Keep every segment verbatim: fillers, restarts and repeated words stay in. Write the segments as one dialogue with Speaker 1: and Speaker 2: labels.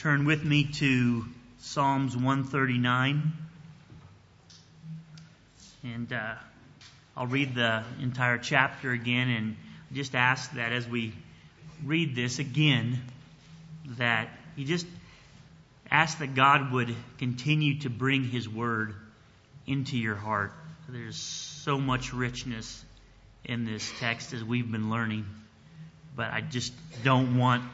Speaker 1: Turn with me to Psalms one thirty-nine. And uh, I'll read the entire chapter again and just ask that as we read this again, that you just ask that God would continue to bring His Word into your heart. There's so much richness in this text as we've been learning, but I just don't want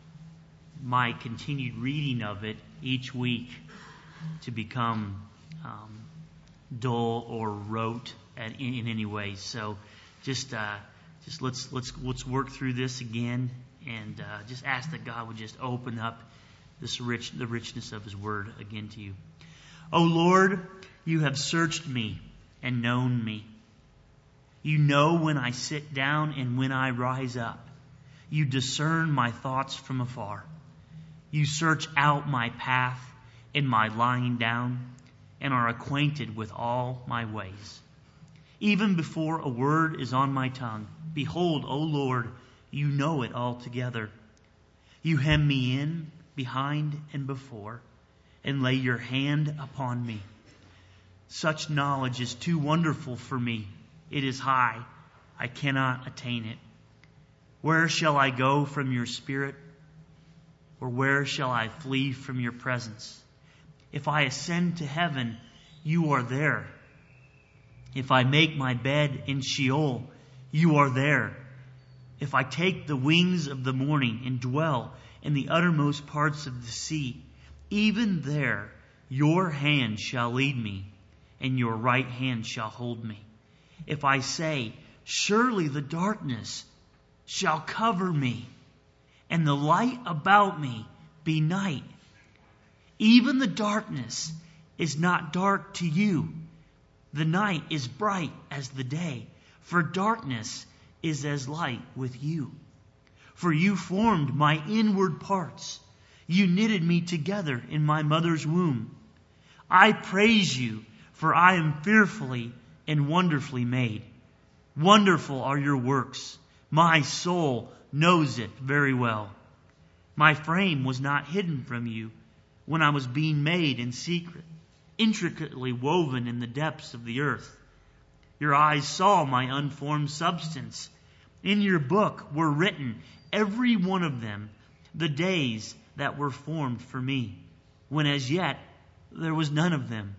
Speaker 1: my continued reading of it each week to become um, dull or rote at, in, in any way. So just uh, just let's let's let's work through this again and uh, just ask that God would just open up this rich the richness of His Word again to you. O Lord, you have searched me and known me. You know when I sit down and when I rise up. You discern my thoughts from afar. You search out my path and my lying down, and are acquainted with all my ways. Even before a word is on my tongue, behold, O Lord, you know it altogether. You hem me in, behind and before, and lay your hand upon me. Such knowledge is too wonderful for me. It is high. I cannot attain it. Where shall I go from your spirit? Or where shall I flee from your presence? If I ascend to heaven, you are there. If I make my bed in Sheol, you are there. If I take the wings of the morning and dwell in the uttermost parts of the sea, even there your hand shall lead me, and your right hand shall hold me. If I say, surely the darkness shall cover me, and the light about me be night. Even the darkness is not dark to you. The night is bright as the day, for darkness is as light with you. For you formed my inward parts. You knitted me together in my mother's womb. I praise you, for I am fearfully and wonderfully made. Wonderful are your works. My soul knows it very well. My frame was not hidden from you when I was being made in secret, intricately woven in the depths of the earth. Your eyes saw my unformed substance. In your book were written, every one of them, the days that were formed for me, when as yet there was none of them.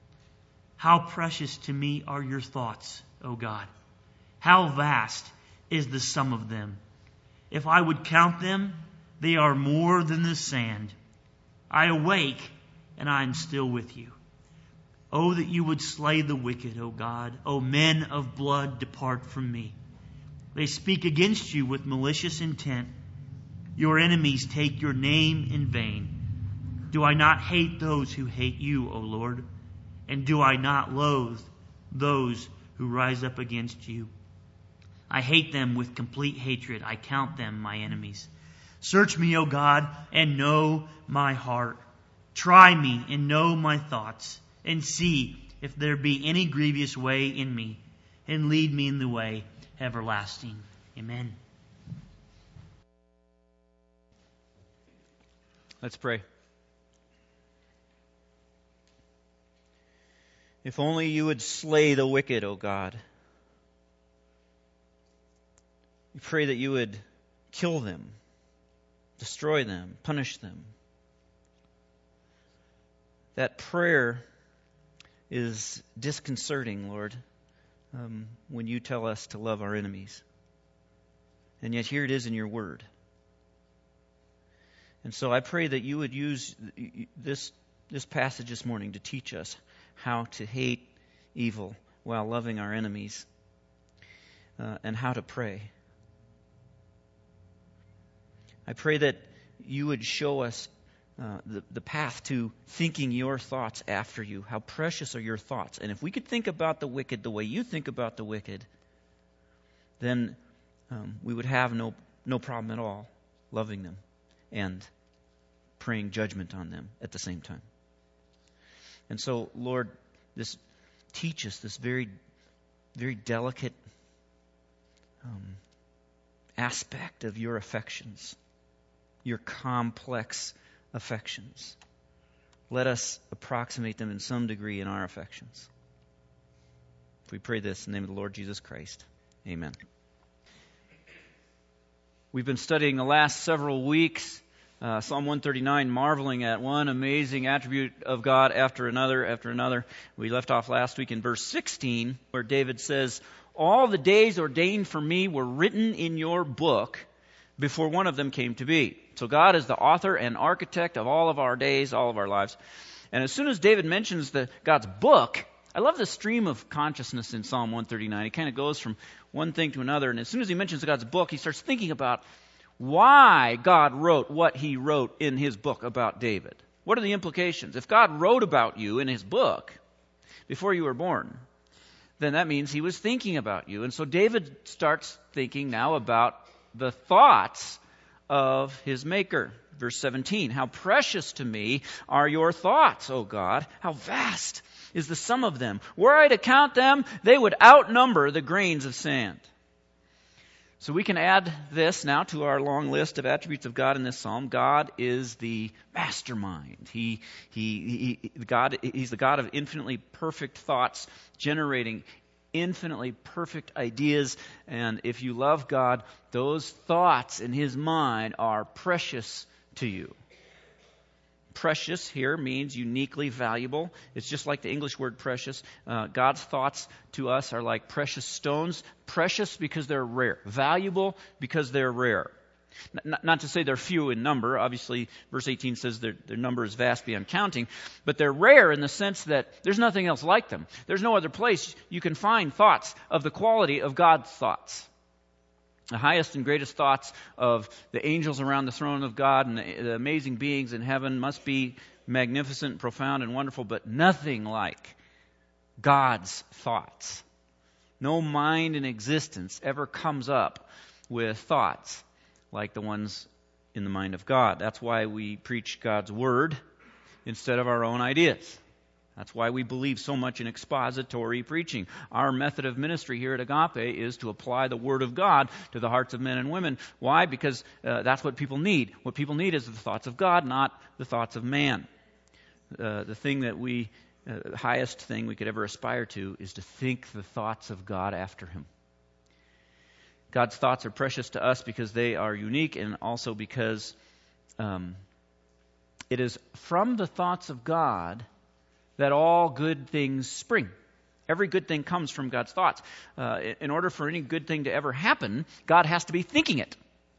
Speaker 1: How precious to me are your thoughts, O God! How vast is the sum of them! If I would count them, they are more than the sand. I awake, and I am still with you. Oh, that you would slay the wicked, O God. O men of blood, depart from me. They speak against you with malicious intent. Your enemies take your name in vain. Do I not hate those who hate you, O Lord? And do I not loathe those who rise up against you? I hate them with complete hatred. I count them my enemies. Search me, O God, and know my heart. Try me and know my thoughts, and see if there be any grievous way in me, and lead me in the way everlasting. Amen.
Speaker 2: Let's pray. If only you would slay the wicked, O God. We pray that you would kill them, destroy them, punish them. That prayer is disconcerting, Lord, um, when you tell us to love our enemies. And yet here it is in your word. And so I pray that you would use this, this passage this morning to teach us how to hate evil while loving our enemies, uh, and how to pray. I pray that you would show us uh, the, the path to thinking your thoughts after you. How precious are your thoughts. And if we could think about the wicked the way you think about the wicked, then um, we would have no, no problem at all loving them and praying judgment on them at the same time. And so, Lord, this teach us this very, very delicate um, aspect of your affections, your complex affections. Let us approximate them in some degree in our affections. We pray this in the name of the Lord Jesus Christ. Amen. We've been studying the last several weeks uh, Psalm one thirty-nine, marveling at one amazing attribute of God after another, after another. We left off last week in verse sixteen, where David says, "All the days ordained for me were written in your book before one of them came to be." So God is the author and architect of all of our days, all of our lives. And as soon as David mentions the God's book, I love the stream of consciousness in Psalm one thirty-nine. It kind of goes from one thing to another. And as soon as he mentions God's book, he starts thinking about why God wrote what he wrote in his book about David. What are the implications? If God wrote about you in his book before you were born, then that means he was thinking about you. And so David starts thinking now about the thoughts of his Maker. Verse seventeen, "How precious to me are your thoughts, O God! How vast is the sum of them! Were I to count them, they would outnumber the grains of sand." So we can add this now to our long list of attributes of God in this psalm. God is the mastermind. He, he, he, God, he's the God of infinitely perfect thoughts, generating infinitely perfect ideas. And if you love God, those thoughts in his mind are precious to you. Precious here means uniquely valuable. It's just like the English word precious. Uh, God's thoughts to us are like precious stones. Precious because they're rare. Valuable because they're rare. N- not to say they're few in number. Obviously, verse eighteen says their, their number is vast beyond counting. But they're rare in the sense that there's nothing else like them. There's no other place you can find thoughts of the quality of God's thoughts. The highest and greatest thoughts of the angels around the throne of God and the, the amazing beings in heaven must be magnificent, profound, and wonderful, but nothing like God's thoughts. No mind in existence ever comes up with thoughts like the ones in the mind of God. That's why we preach God's Word instead of our own ideas. That's why we believe so much in expository preaching. Our method of ministry here at Agape is to apply the Word of God to the hearts of men and women. Why? Because uh, that's what people need. What people need is the thoughts of God, not the thoughts of man. Uh, the thing that we, uh, the highest thing we could ever aspire to is to think the thoughts of God after Him. God's thoughts are precious to us because they are unique, and also because um, it is from the thoughts of God that all good things spring. Every good thing comes from God's thoughts. Uh, in order for any good thing to ever happen, God has to be thinking it.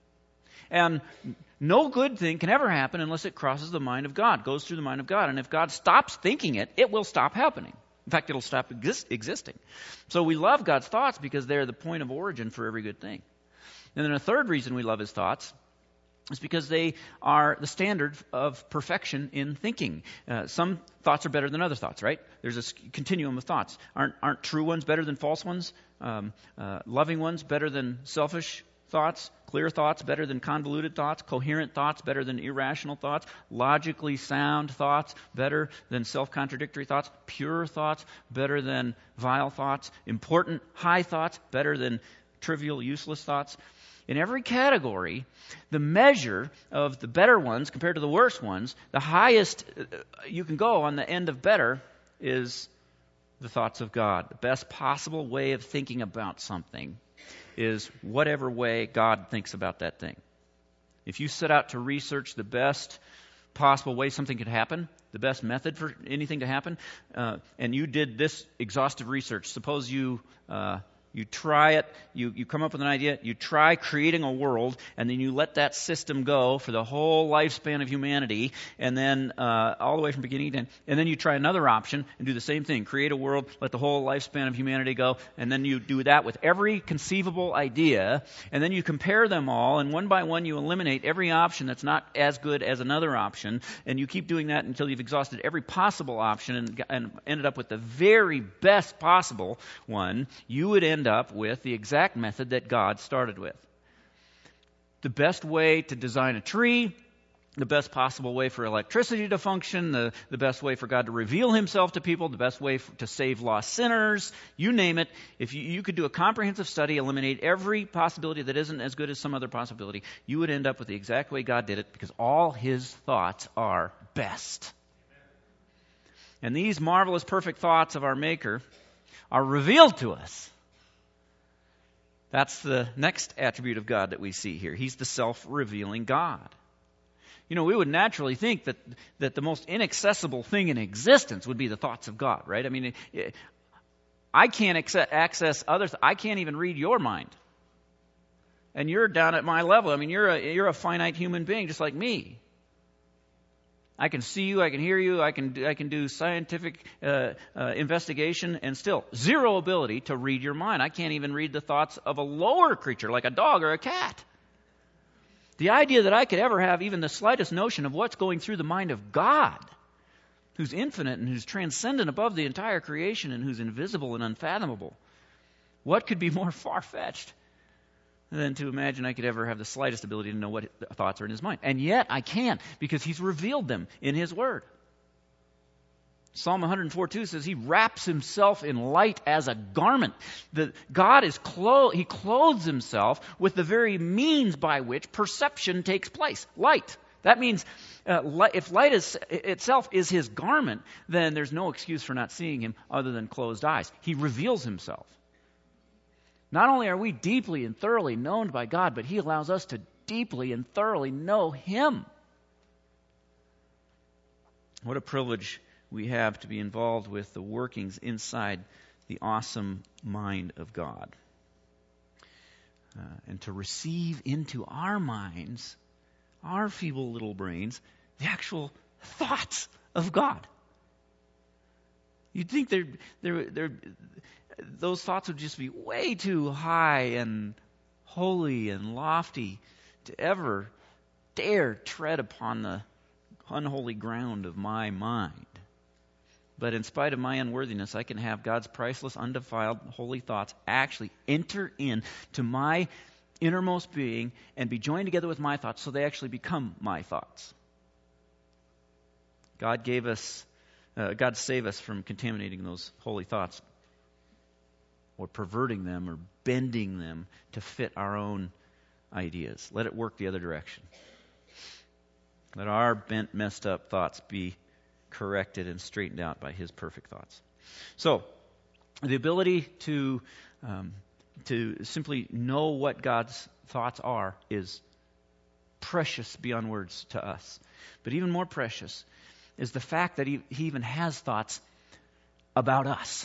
Speaker 2: And no good thing can ever happen unless it crosses the mind of God, goes through the mind of God. And if God stops thinking it, it will stop happening. In fact, it'll stop exist- existing. So we love God's thoughts because they're the point of origin for every good thing. And then a third reason we love His thoughts is because they are the standard of perfection in thinking. Uh, some thoughts are better than other thoughts, right? There's a continuum of thoughts. Aren't aren't true ones better than false ones? Um, uh, loving ones better than selfish thoughts? Clear thoughts better than convoluted thoughts? Coherent thoughts better than irrational thoughts? Logically sound thoughts better than self-contradictory thoughts? Pure thoughts better than vile thoughts? Important, high thoughts better than trivial, useless thoughts? In every category, the measure of the better ones compared to the worse ones, the highest you can go on the end of better is the thoughts of God. The best possible way of thinking about something is whatever way God thinks about that thing. If you set out to research the best possible way something could happen, the best method for anything to happen, uh, and you did this exhaustive research, suppose you... Uh, You try it, you, you come up with an idea, you try creating a world, and then you let that system go for the whole lifespan of humanity, and then uh, all the way from beginning to end, and then you try another option and do the same thing, create a world, let the whole lifespan of humanity go, and then you do that with every conceivable idea, and then you compare them all, and one by one you eliminate every option that's not as good as another option, and you keep doing that until you've exhausted every possible option and, and ended up with the very best possible one. You would end up with the exact method that God started with. The best way to design a tree the best possible way for electricity to function, the, the best way for God to reveal himself to people, the best way f- to save lost sinners, you name it. If you, you could do a comprehensive study, eliminate every possibility that isn't as good as some other possibility, you would end up with the exact way God did it, because all his thoughts are best. And these marvelous, perfect thoughts of our Maker are revealed to us. That's the next attribute of God that we see here. He's the self-revealing God. You know, we would naturally think that, that the most inaccessible thing in existence would be the thoughts of God, right? I mean, I can't access others. I can't even read your mind. And you're down at my level. I mean, you're a, you're a finite human being just like me. I can see you, I can hear you, I can, I can do scientific uh, uh, investigation, and still zero ability to read your mind. I can't even read the thoughts of a lower creature like a dog or a cat. The idea that I could ever have even the slightest notion of what's going through the mind of God, who's infinite and who's transcendent above the entire creation and who's invisible and unfathomable, what could be more far-fetched than to imagine I could ever have the slightest ability to know what thoughts are in his mind? And yet I can, because he's revealed them in his word. Psalm one oh four two says he wraps himself in light as a garment. The, God is clo- he clothes himself with the very means by which perception takes place. Light. That means uh, light, if light is, itself is his garment, then there's no excuse for not seeing him other than closed eyes. He reveals himself. Not only are we deeply and thoroughly known by God, but he allows us to deeply and thoroughly know him. What a privilege we have to be involved with the workings inside the awesome mind of God. Uh, and to receive into our minds, our feeble little brains, the actual thoughts of God. You'd think they're, they're, they're, those thoughts would just be way too high and holy and lofty to ever dare tread upon the unholy ground of my mind. But in spite of my unworthiness, I can have God's priceless, undefiled, holy thoughts actually enter in to my innermost being and be joined together with my thoughts so they actually become my thoughts. God gave us, uh, God save us from contaminating those holy thoughts or perverting them or bending them to fit our own ideas. Let it work the other direction. Let our bent, messed up thoughts be corrected and straightened out by his perfect thoughts. So, the ability to um, to simply know what God's thoughts are is precious beyond words to us. But even more precious is the fact that he, he even has thoughts about us.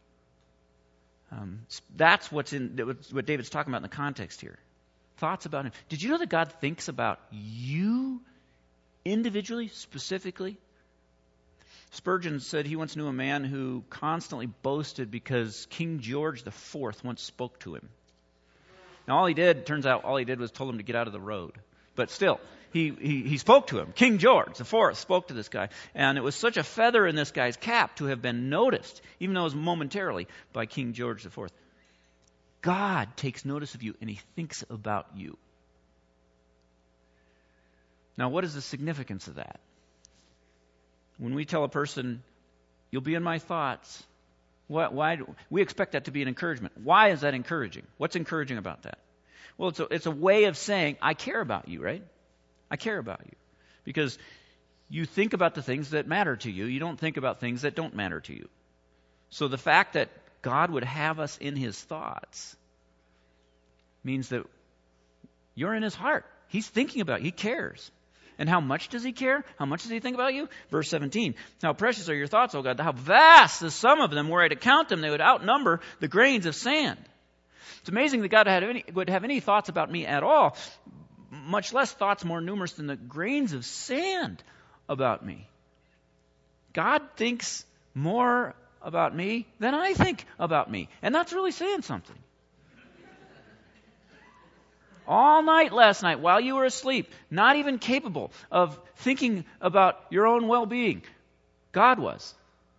Speaker 2: Um, that's what's in what David's talking about in the context here. Thoughts about him. Did you know that God thinks about you individually, specifically? Spurgeon said he once knew a man who constantly boasted because King George the Fourth once spoke to him. Now all he did, turns out all he did was told him to get out of the road. But still, he, he, he spoke to him. King George the Fourth spoke to this guy. And it was such a feather in this guy's cap to have been noticed, even though it was momentarily, by King George the Fourth. God takes notice of you and he thinks about you. Now what is the significance of that? When we tell a person, you'll be in my thoughts, why, why do, we expect that to be an encouragement. Why is that encouraging? What's encouraging about that? Well, it's a, it's a way of saying, I care about you, right? I care about you. Because you think about the things that matter to you. You don't think about things that don't matter to you. So the fact that God would have us in his thoughts means that you're in his heart. He's thinking about you. He cares. And how much does he care? How much does he think about you? Verse seventeen. How precious are your thoughts, O God? How vast the sum of them. Were I to count them, they would outnumber the grains of sand. It's amazing that God had any, would have any thoughts about me at all, much less thoughts more numerous than the grains of sand about me. God thinks more about me than I think about me. And that's really saying something. All night last night, while you were asleep, not even capable of thinking about your own well-being, God was.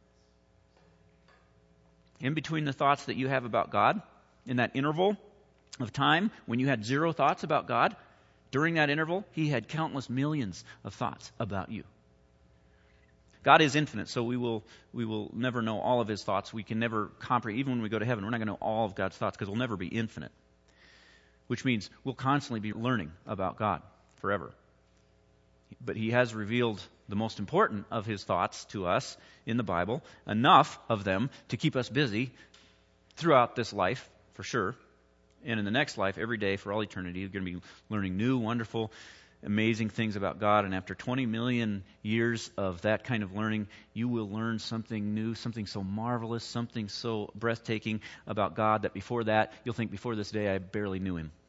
Speaker 2: In between the thoughts that you have about God, in that interval of time when you had zero thoughts about God, During that interval, he had countless millions of thoughts about you. God is infinite, so we will we will never know all of his thoughts. We can never comprehend. Even when we go to heaven, we're not going to know all of God's thoughts because we'll never be infinite. Which means we'll constantly be learning about God forever. But he has revealed the most important of his thoughts to us in the Bible, enough of them to keep us busy throughout this life, for sure. And in the next life, every day for all eternity, you're going to be learning new, wonderful, amazing things about God. And after twenty million years of that kind of learning, you will learn something new, something so marvelous, something so breathtaking about God that before that, you'll think, before this day, I barely knew him.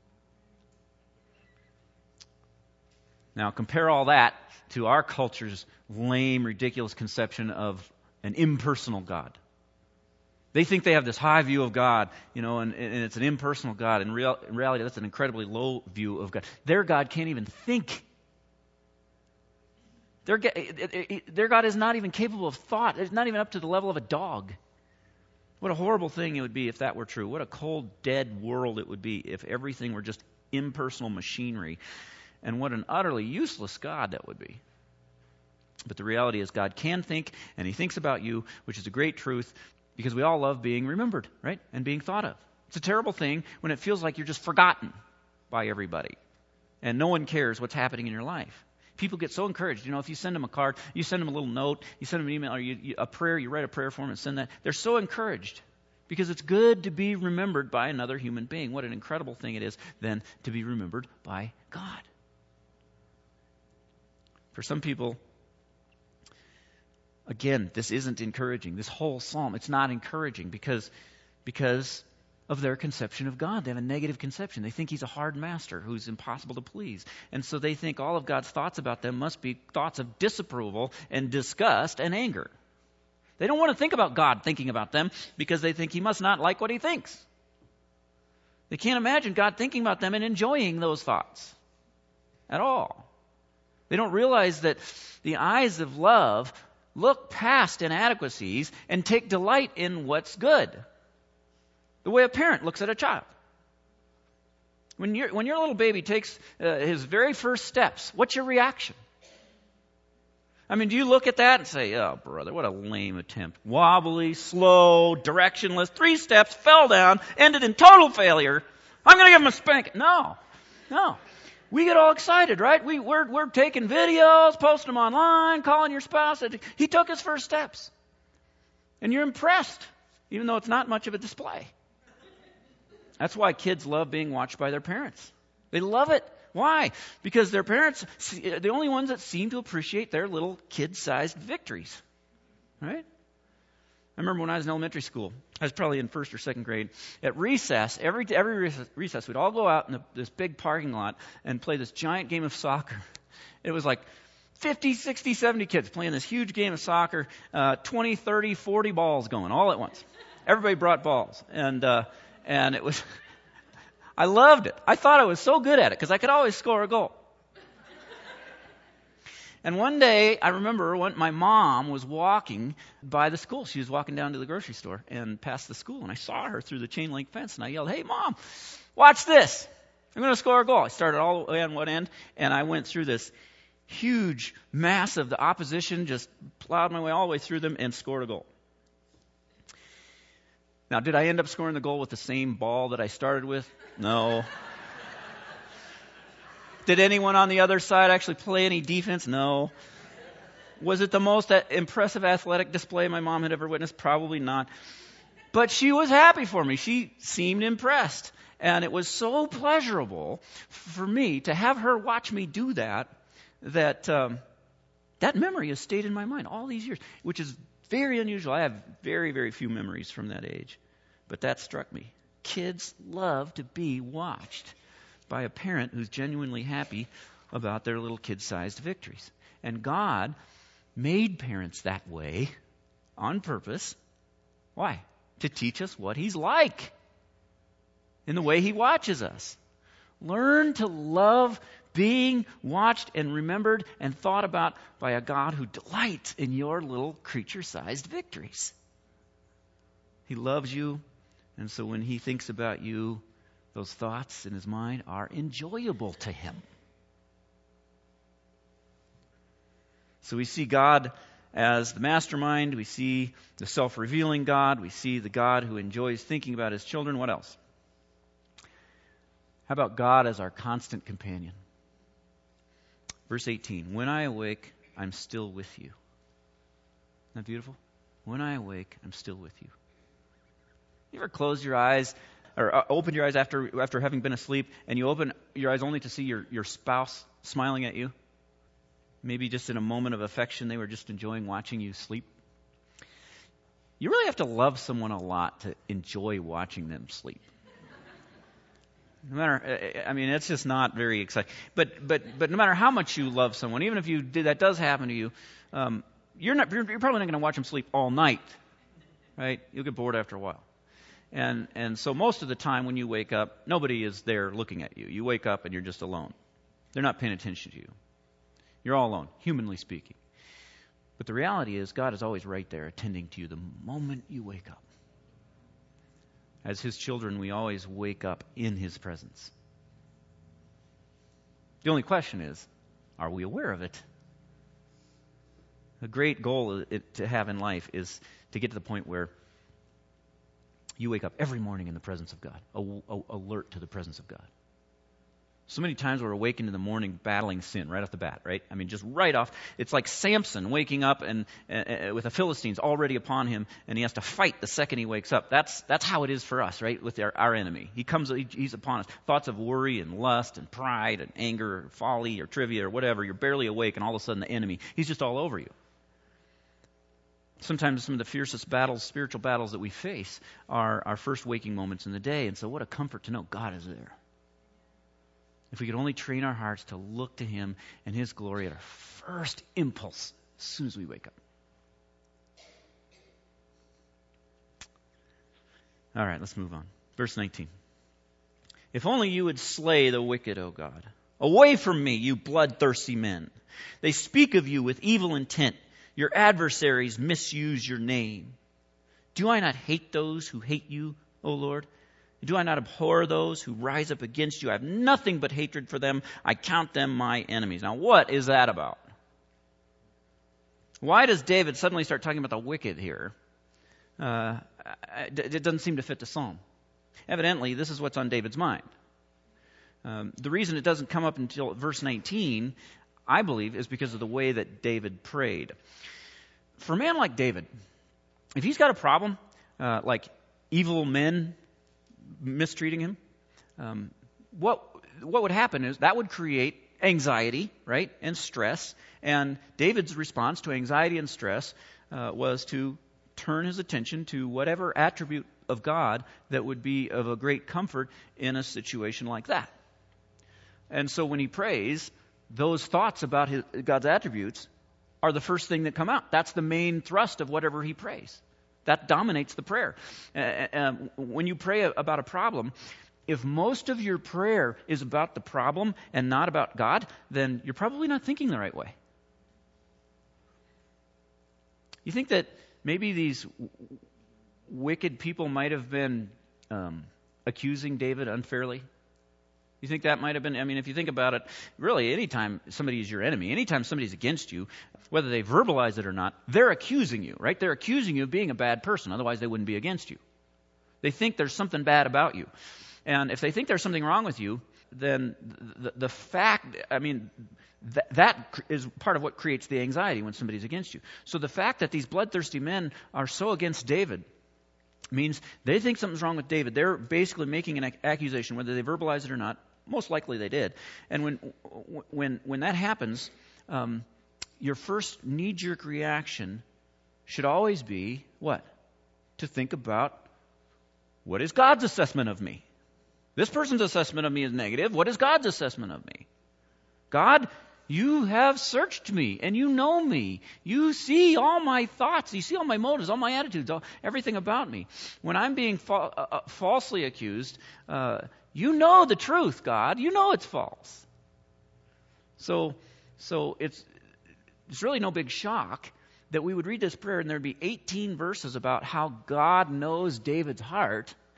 Speaker 2: Now, compare all that to our culture's lame, ridiculous conception of an impersonal God. They think they have this high view of God, you know, and, and it's an impersonal God. In, real, in reality, that's an incredibly low view of God. Their God can't even think. Their, their God is not even capable of thought. It's not even up to the level of a dog. What a horrible thing it would be if that were true. What a cold, dead world it would be if everything were just impersonal machinery. And what an utterly useless God that would be. But the reality is God can think, and he thinks about you, which is a great truth, because we all love being remembered, right? And being thought of. It's a terrible thing when it feels like you're just forgotten by everybody. And no one cares what's happening in your life. People get so encouraged. You know, if you send them a card, you send them a little note, you send them an email, or you, you, a prayer, you write a prayer for them and send that. They're so encouraged. Because it's good to be remembered by another human being. What an incredible thing it is then to be remembered by God. For some people, again, this isn't encouraging. This whole psalm, it's not encouraging because, because of their conception of God. They have a negative conception. They think he's a hard master who's impossible to please. And so they think all of God's thoughts about them must be thoughts of disapproval and disgust and anger. They don't want to think about God thinking about them because they think he must not like what he thinks. They can't imagine God thinking about them and enjoying those thoughts at all. They don't realize that the eyes of love look past inadequacies and take delight in what's good. The way a parent looks at a child. When, you when your little baby takes uh, his very first steps, what's your reaction? I mean, do you look at that and say, oh, brother, what a lame attempt. Wobbly, slow, directionless, three steps, fell down, ended in total failure. I'm going to give him a spanking. No, no. We get all excited, right? We, we're, we're taking videos, posting them online, calling your spouse. He took his first steps. And you're impressed, even though it's not much of a display. That's why kids love being watched by their parents. They love it. Why? Because their parents are the only ones that seem to appreciate their little kid-sized victories. Right? I remember when I was in elementary school, I was probably in first or second grade, at recess, every every recess, recess we'd all go out in the, this big parking lot and play this giant game of soccer. It was like fifty, sixty, seventy kids playing this huge game of soccer, uh, twenty, thirty, forty balls going all at once. Everybody brought balls. And, uh, and it was, I loved it. I thought I was so good at it because I could always score a goal. And one day, I remember when my mom was walking by the school. She was walking down to the grocery store and past the school. And I saw her through the chain link fence. And I yelled, hey, Mom, watch this. I'm going to score a goal. I started all the way on one end. And I went through this huge mass of the opposition, just plowed my way all the way through them and scored a goal. Now, did I end up scoring the goal with the same ball that I started with? No. Did anyone on the other side actually play any defense? No. Was it the most impressive athletic display my mom had ever witnessed? Probably not. But she was happy for me. She seemed impressed. And it was so pleasurable for me to have her watch me do that, that um, that memory has stayed in my mind all these years, which is very unusual. I have very, very few memories from that age. But that struck me. Kids love to be watched by a parent who's genuinely happy about their little kid-sized victories. And God made parents that way on purpose. Why? To teach us what he's like in the way he watches us. Learn to love being watched and remembered and thought about by a God who delights in your little creature-sized victories. He loves you, and so when he thinks about you, those thoughts in his mind are enjoyable to him. So we see God as the mastermind. We see the self-revealing God. We see the God who enjoys thinking about his children. What else? How about God as our constant companion? Verse eighteen, when I awake, I'm still with you. Isn't that beautiful? When I awake, I'm still with you. You ever close your eyes or uh, open your eyes after after having been asleep, and you open your eyes only to see your, your spouse smiling at you? Maybe just in a moment of affection, they were just enjoying watching you sleep. You really have to love someone a lot to enjoy watching them sleep. No matter, I mean, it's just not very exciting. But but but no matter how much you love someone, even if you did, that does happen to you, um, you're not. You're probably not going to watch them sleep all night, right? You'll get bored after a while. And and so most of the time when you wake up, nobody is there looking at you. You wake up and you're just alone. They're not paying attention to you. You're all alone, humanly speaking. But the reality is God is always right there attending to you the moment you wake up. As his children, we always wake up in his presence. The only question is, are we aware of it? A great goal to have in life is to get to the point where you wake up every morning in the presence of God, alert to the presence of God. So many times we're awakened in the morning battling sin right off the bat, right? I mean, just right off. It's like Samson waking up and uh, with the Philistines already upon him, and he has to fight the second he wakes up. That's that's how it is for us, right? With our, our enemy. He comes, he, he's upon us. Thoughts of worry and lust and pride and anger or folly or trivia or whatever. You're barely awake, and all of a sudden the enemy, he's just all over you. Sometimes some of the fiercest battles, spiritual battles that we face are our first waking moments in the day. And so what a comfort to know God is there. If we could only train our hearts to look to him and his glory at our first impulse as soon as we wake up. All right, let's move on. Verse nineteen. If only you would slay the wicked, O God. Away from me, you bloodthirsty men. They speak of you with evil intent. Your adversaries misuse your name. Do I not hate those who hate you, O Lord? Do I not abhor those who rise up against you? I have nothing but hatred for them. I count them my enemies. Now, what is that about? Why does David suddenly start talking about the wicked here? Uh, it doesn't seem to fit the psalm. Evidently, this is what's on David's mind. Um, the reason it doesn't come up until verse nineteen, I believe, is because of the way that David prayed. For a man like David, if he's got a problem, uh, like evil men mistreating him, um, what what would happen is that would create anxiety, right, and stress. And David's response to anxiety and stress uh, was to turn his attention to whatever attribute of God that would be of a great comfort in a situation like that. And so when he prays, those thoughts about his, God's attributes are the first thing that come out. That's the main thrust of whatever he prays. That dominates the prayer. Uh, um, when you pray about a problem, if most of your prayer is about the problem and not about God, then you're probably not thinking the right way. You think that maybe these w- wicked people might have been um, accusing David unfairly? You think that might have been, I mean, if you think about it, really, anytime somebody is your enemy, anytime somebody's against you, whether they verbalize it or not, they're accusing you, right? They're accusing you of being a bad person. Otherwise, they wouldn't be against you. They think there's something bad about you. And if they think there's something wrong with you, then the, the fact, I mean, th- that is part of what creates the anxiety when somebody's against you. So the fact that these bloodthirsty men are so against David means they think something's wrong with David. They're basically making an accusation, whether they verbalize it or not. Most likely they did. And when when when that happens, um, your first knee-jerk reaction should always be what? To think about, what is God's assessment of me? This person's assessment of me is negative. What is God's assessment of me? God, you have searched me and you know me. You see all my thoughts. You see all my motives, all my attitudes, all, everything about me. When I'm being fa- uh, falsely accused, uh, you know the truth, God. You know it's false. So, so it's it's really no big shock that we would read this prayer and there'd be eighteen verses about how God knows David's heart,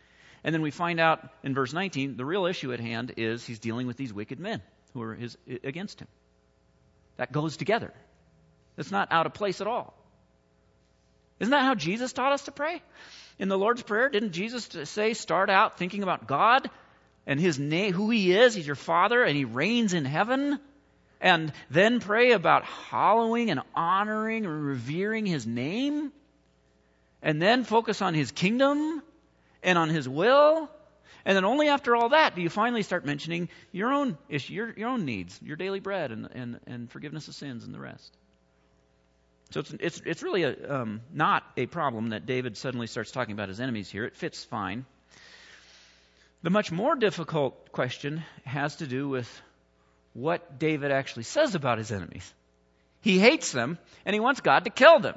Speaker 2: And then we find out in verse nineteen, the real issue at hand is he's dealing with these wicked men who are his, against him. That goes together. It's not out of place at all. Isn't that how Jesus taught us to pray? In the Lord's Prayer, didn't Jesus say, start out thinking about God and His name, who He is? He's your Father and He reigns in heaven. And then pray about hallowing and honoring and revering His name. And then focus on His kingdom and on His will. And then only after all that do you finally start mentioning your own issue, your, your own needs, your daily bread and, and, and forgiveness of sins and the rest. So it's it's, it's really a, um, not a problem that David suddenly starts talking about his enemies here. It fits fine. The much more difficult question has to do with what David actually says about his enemies. He hates them, and he wants God to kill them.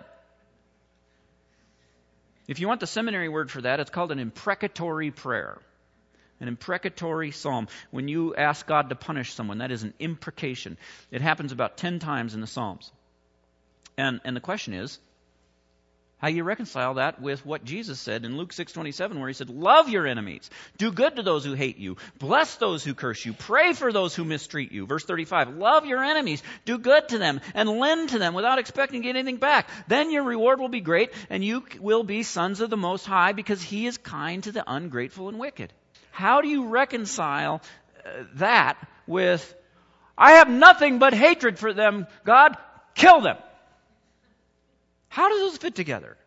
Speaker 2: If you want the seminary word for that, it's called an imprecatory prayer. An imprecatory psalm. When you ask God to punish someone, that is an imprecation. It happens about ten times in the Psalms. And and the question is, how you reconcile that with what Jesus said in Luke six twenty-seven, where He said, love your enemies, do good to those who hate you, bless those who curse you, pray for those who mistreat you. Verse thirty-five, love your enemies, do good to them, and lend to them without expecting to get anything back. Then your reward will be great, and you will be sons of the Most High, because He is kind to the ungrateful and wicked. How do you reconcile uh, that with, I have nothing but hatred for them, God, kill them? How do those fit together?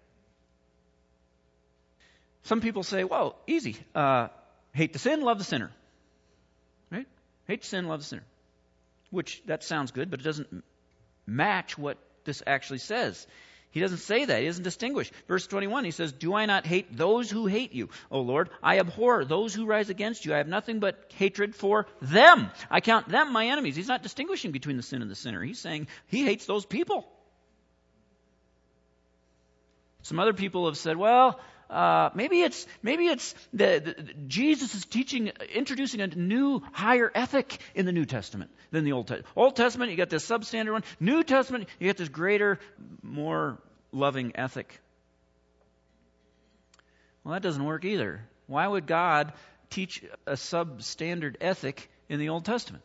Speaker 2: Some people say, well, easy. Uh, hate the sin, love the sinner. Right? Hate the sin, love the sinner. Which, that sounds good, but it doesn't match what this actually says. He doesn't say that. He doesn't distinguish. Verse twenty-one, he says, do I not hate those who hate you? O Lord, I abhor those who rise against you. I have nothing but hatred for them. I count them my enemies. He's not distinguishing between the sin and the sinner. He's saying he hates those people. Some other people have said, well, uh, maybe it's maybe it's the, the Jesus is teaching, introducing a new, higher ethic in the New Testament than the Old Testament. Old Testament, you got this substandard one. New Testament, you got this greater, more loving ethic. Well, that doesn't work either. Why would God teach a substandard ethic in the Old Testament?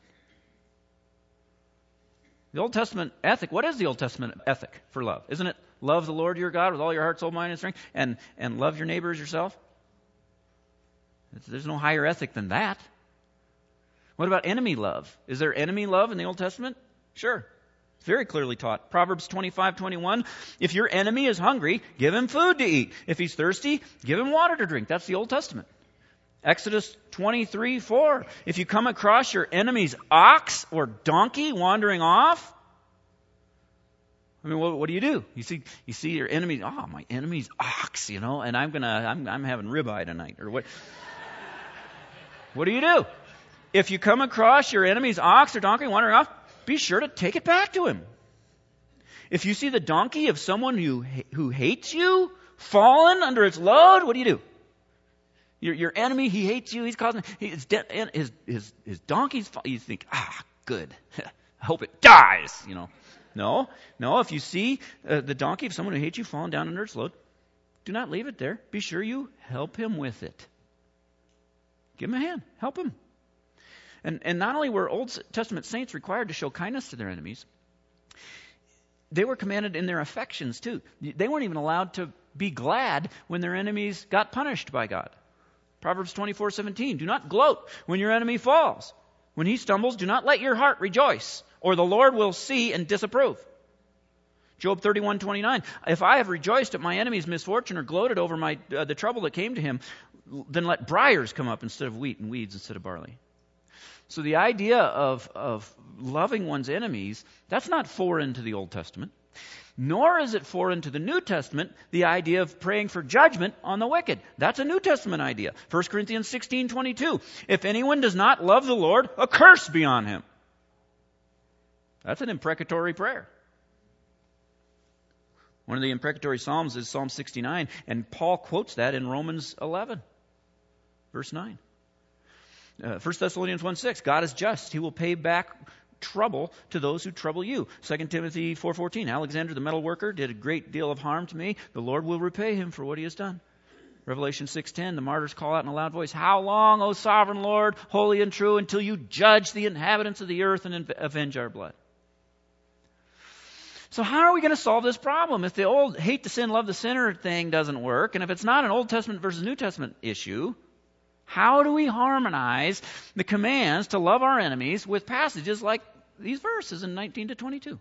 Speaker 2: The Old Testament ethic, what is the Old Testament ethic for love? Isn't it love the Lord your God with all your heart, soul, mind, and strength, and, and love your neighbor as yourself? There's no higher ethic than that. What about enemy love? Is there enemy love in the Old Testament? Sure. It's very clearly taught. Proverbs twenty-five twenty-one, if your enemy is hungry, give him food to eat. If he's thirsty, give him water to drink. That's the Old Testament. Exodus twenty-three four, if you come across your enemy's ox or donkey wandering off, I mean, what, what do you do? You see, you see your enemy. Oh, my enemy's ox, you know, and I'm gonna, I'm, I'm having ribeye tonight, or what? What do you do? If you come across your enemy's ox or donkey wandering off, be sure to take it back to him. If you see the donkey of someone who who hates you fallen under its load, what do you do? Your your enemy, he hates you. He's causing he, his, his his his donkey's. You think, ah, good. I hope it dies. You know. No, no. If you see uh, the donkey of someone who hates you falling down under its load, do not leave it there. Be sure you help him with it. Give him a hand. Help him. And and not only were Old Testament saints required to show kindness to their enemies, they were commanded in their affections too. They weren't even allowed to be glad when their enemies got punished by God. Proverbs twenty-four seventeen, do not gloat when your enemy falls. When he stumbles, do not let your heart rejoice, or the Lord will see and disapprove. Job thirty-one twenty-nine, if I have rejoiced at my enemy's misfortune or gloated over my uh, the trouble that came to him, then let briars come up instead of wheat and weeds instead of barley. So the idea of, of loving one's enemies, that's not foreign to the Old Testament. Nor is it foreign to the New Testament, the idea of praying for judgment on the wicked. That's a New Testament idea. First Corinthians sixteen twenty-two. If anyone does not love the Lord, a curse be on him. That's an imprecatory prayer. One of the imprecatory psalms is Psalm sixty-nine, and Paul quotes that in Romans eleven, verse nine. Uh, First Thessalonians one six, God is just. He will pay back trouble to those who trouble you. Second Timothy four fourteen, Alexander the metal worker did a great deal of harm to me. The Lord will repay him for what he has done. Revelation six ten, the martyrs call out in a loud voice, "How long, O sovereign Lord, holy and true, until you judge the inhabitants of the earth and avenge our blood?" So how are we going to solve this problem if the old hate the sin, love the sinner thing doesn't work, and if it's not an Old Testament versus New Testament issue? How do we harmonize the commands to love our enemies with passages like these verses in nineteen to twenty-two?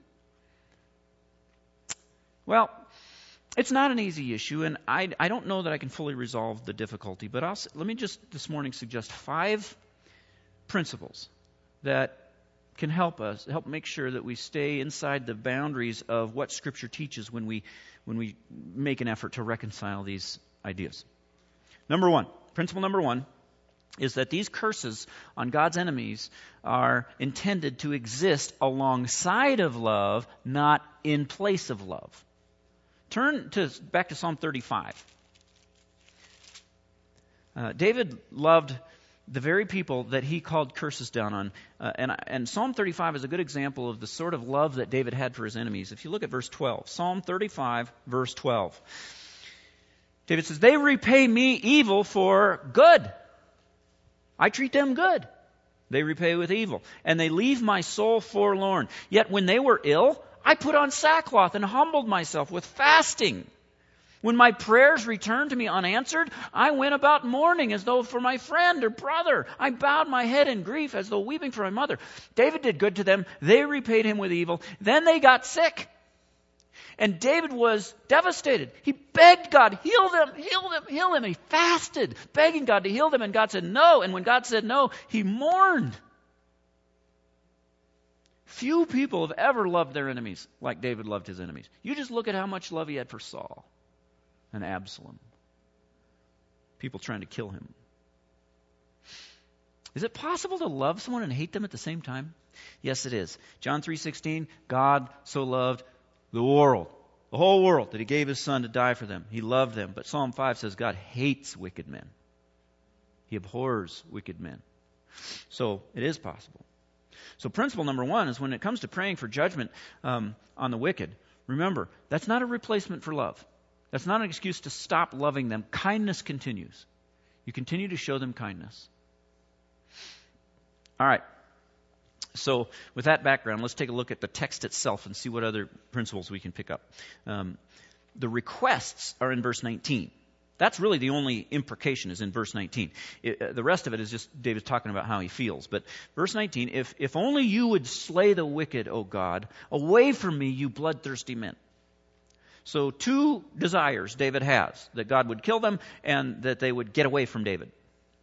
Speaker 2: Well, it's not an easy issue, and I, I don't know that I can fully resolve the difficulty, but I'll, let me just this morning suggest five principles that can help us, help make sure that we stay inside the boundaries of what Scripture teaches when we when we make an effort to reconcile these ideas. Number one, principle number one, is that these curses on God's enemies are intended to exist alongside of love, not in place of love. Turn to back to Psalm thirty-five. Uh, David loved the very people that he called curses down on. Uh, and, and Psalm thirty-five is a good example of the sort of love that David had for his enemies. If you look at verse twelve, Psalm thirty-five, verse twelve. David says, "They repay me evil for good. I treat them good. They repay with evil. And they leave my soul forlorn. Yet when they were ill, I put on sackcloth and humbled myself with fasting. When my prayers returned to me unanswered, I went about mourning as though for my friend or brother. I bowed my head in grief as though weeping for my mother." David did good to them. They repaid him with evil. Then they got sick. And David was devastated. He begged God, heal them, heal them, heal them. He fasted, begging God to heal them. And God said no. And when God said no, he mourned. Few people have ever loved their enemies like David loved his enemies. You just look at how much love he had for Saul and Absalom. People trying to kill him. Is it possible to love someone and hate them at the same time? Yes, it is. John three sixteen, God so loved the world, the whole world, that he gave his son to die for them. He loved them. But Psalm five says God hates wicked men. He abhors wicked men. So it is possible. So principle number one is when it comes to praying for judgment um, on the wicked, remember, that's not a replacement for love. That's not an excuse to stop loving them. Kindness continues. You continue to show them kindness. All right. So with that background, let's take a look at the text itself and see what other principles we can pick up. Um, the requests are in verse nineteen. That's really the only imprecation is in verse nineteen. It, uh, the rest of it is just David talking about how he feels. But verse nineteen, if, if only you would slay the wicked, O God, away from me, you bloodthirsty men. So two desires David has, that God would kill them and that they would get away from David.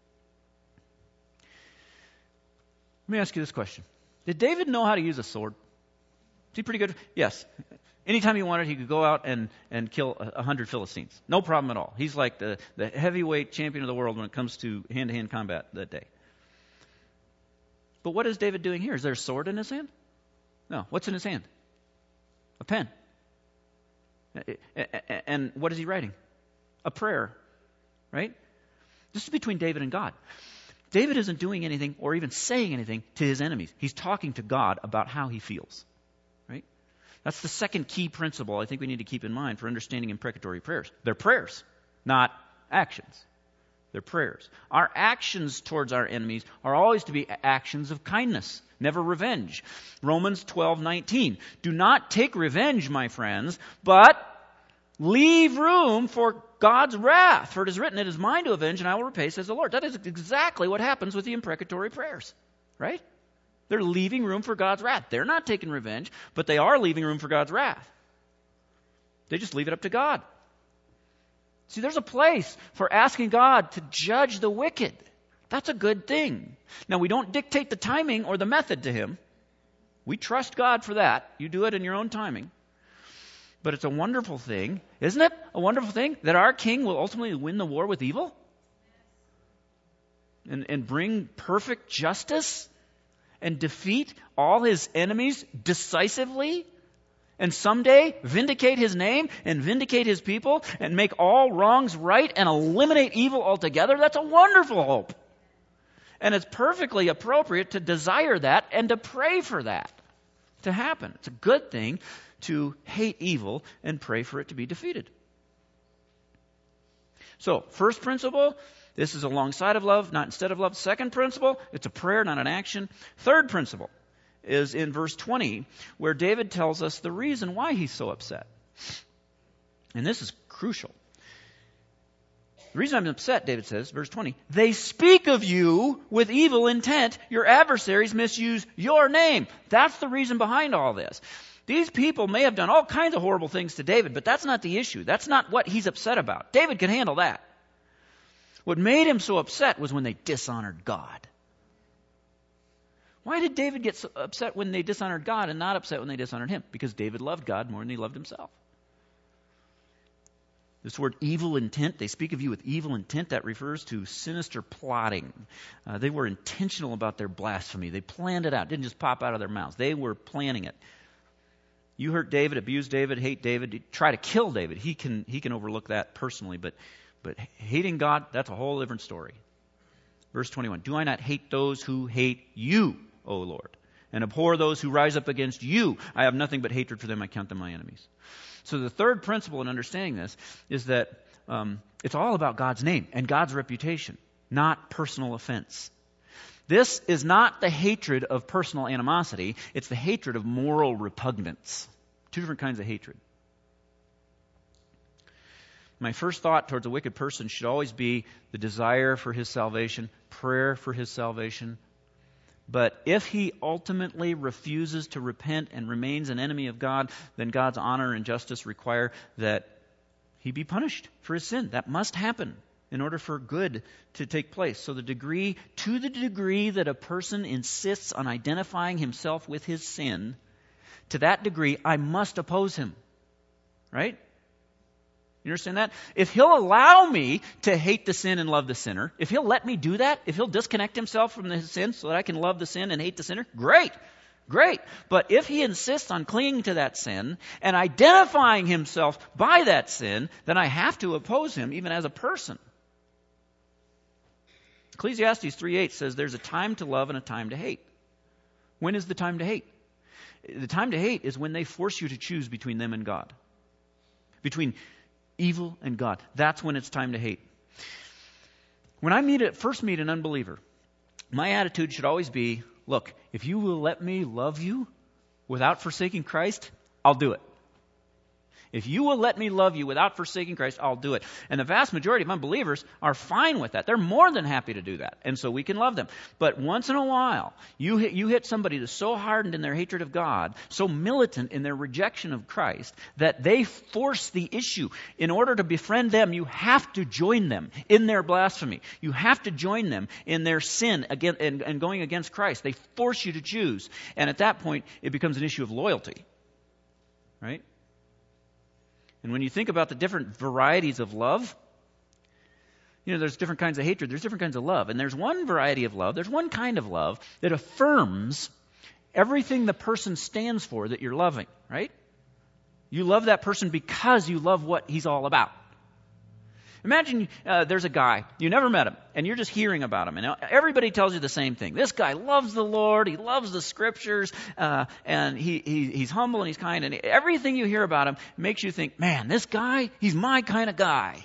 Speaker 2: Let me ask you this question. Did David know how to use a sword? Is he pretty good? Yes. Anytime he wanted, he could go out and, and kill a hundred Philistines. No problem at all. He's like the, the heavyweight champion of the world when it comes to hand-to-hand combat that day. But what is David doing here? Is there a sword in his hand? No. What's in his hand? A pen. And what is he writing? A prayer. Right? This is between David and God. David isn't doing anything or even saying anything to his enemies. He's talking to God about how he feels. Right? That's the second key principle I think we need to keep in mind for understanding imprecatory prayers. They're prayers, not actions. They're prayers. Our actions towards our enemies are always to be actions of kindness, never revenge. Romans twelve nineteen. Do not take revenge, my friends, but leave room for God's wrath. For it is written, it is mine to avenge, and I will repay, says the Lord. That is exactly what happens with the imprecatory prayers. Right? They're leaving room for God's wrath. They're not taking revenge, but they are leaving room for God's wrath. They just leave it up to God. See, there's a place for asking God to judge the wicked. That's a good thing. Now, we don't dictate the timing or the method to Him. We trust God for that. You do it in your own timing. But it's a wonderful thing, isn't it? A wonderful thing that our King will ultimately win the war with evil? And, and bring perfect justice? And defeat all His enemies decisively? And someday vindicate His name and vindicate His people and make all wrongs right and eliminate evil altogether? That's a wonderful hope. And it's perfectly appropriate to desire that and to pray for that to happen. It's a good thing to hate evil and pray for it to be defeated. So, first principle, this is alongside of love, not instead of love. Second principle, it's a prayer, not an action. Third principle is in verse twenty, where David tells us the reason why he's so upset. And this is crucial. The reason I'm upset, David says, verse twenty, they speak of you with evil intent. Your adversaries misuse your name. That's the reason behind all this. These people may have done all kinds of horrible things to David, but that's not the issue. That's not what he's upset about. David can handle that. What made him so upset was when they dishonored God. Why did David get so upset when they dishonored God and not upset when they dishonored him? Because David loved God more than he loved himself. This word evil intent, they speak of you with evil intent. That refers to sinister plotting. Uh, they were intentional about their blasphemy. They planned it out. It didn't just pop out of their mouths. They were planning it. You hurt David, abuse David, hate David, try to kill David. He can he can overlook that personally, but but hating God, that's a whole different story. Verse twenty-one, do I not hate those who hate you, O Lord, and abhor those who rise up against you? I have nothing but hatred for them. I count them my enemies. So the third principle in understanding this is that um, it's all about God's name and God's reputation, not personal offense. This is not the hatred of personal animosity. It's the hatred of moral repugnance. Two different kinds of hatred. My first thought towards a wicked person should always be the desire for his salvation, prayer for his salvation. But if he ultimately refuses to repent and remains an enemy of God, then God's honor and justice require that he be punished for his sin. That must happen in order for good to take place. So the degree, to the degree that a person insists on identifying himself with his sin, to that degree, I must oppose him. Right? You understand that? If he'll allow me to hate the sin and love the sinner, if he'll let me do that, if he'll disconnect himself from the sin so that I can love the sin and hate the sinner, great, great. But if he insists on clinging to that sin and identifying himself by that sin, then I have to oppose him even as a person. Ecclesiastes three eight says there's a time to love and a time to hate. When is the time to hate? The time to hate is when they force you to choose between them and God. Between evil and God. That's when it's time to hate. When I meet a, first meet an unbeliever, my attitude should always be, look, if you will let me love you without forsaking Christ, I'll do it. If you will let me love you without forsaking Christ, I'll do it. And the vast majority of unbelievers are fine with that. They're more than happy to do that. And so we can love them. But once in a while, you hit, you hit somebody that's so hardened in their hatred of God, so militant in their rejection of Christ, that they force the issue. In order to befriend them, you have to join them in their blasphemy. You have to join them in their sin again, and, and going against Christ. They force you to choose. And at that point, it becomes an issue of loyalty. Right? And when you think about the different varieties of love, you know, there's different kinds of hatred, there's different kinds of love. And there's one variety of love, there's one kind of love that affirms everything the person stands for that you're loving, right? You love that person because you love what he's all about. Imagine uh, there's a guy, you never met him, and you're just hearing about him. And everybody tells you the same thing. This guy loves the Lord, he loves the Scriptures, uh, and he, he he's humble and he's kind. And everything you hear about him makes you think, man, this guy, he's my kind of guy.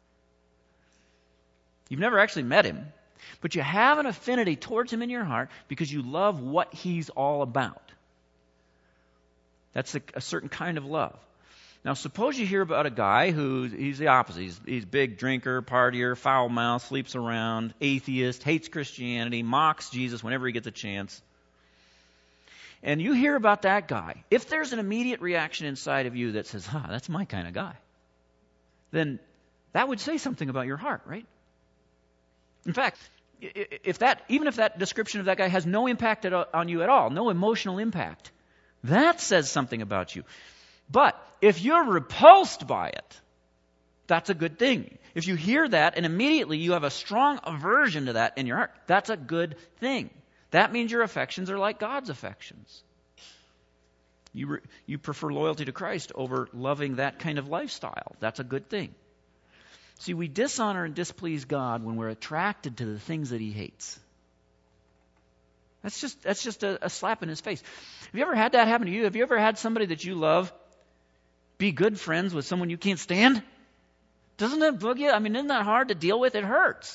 Speaker 2: You've never actually met him, but you have an affinity towards him in your heart because you love what he's all about. That's a, a certain kind of love. Now, suppose you hear about a guy who, he's the opposite. He's, he's big drinker, partier, foul mouth, sleeps around, atheist, hates Christianity, mocks Jesus whenever he gets a chance. And you hear about that guy. If there's an immediate reaction inside of you that says, ah, that's my kind of guy, then that would say something about your heart, right? In fact, if that, even if that description of that guy has no impact on you at all, no emotional impact, that says something about you. But if you're repulsed by it, that's a good thing. If you hear that and immediately you have a strong aversion to that in your heart, that's a good thing. That means your affections are like God's affections. You re, you prefer loyalty to Christ over loving that kind of lifestyle. That's a good thing. See, we dishonor and displease God when we're attracted to the things that He hates. That's just that's just a, a slap in His face. Have you ever had that happen to you? Have you ever had somebody that you love be good friends with someone you can't stand? Doesn't that bug you? I mean, isn't that hard to deal with? It hurts.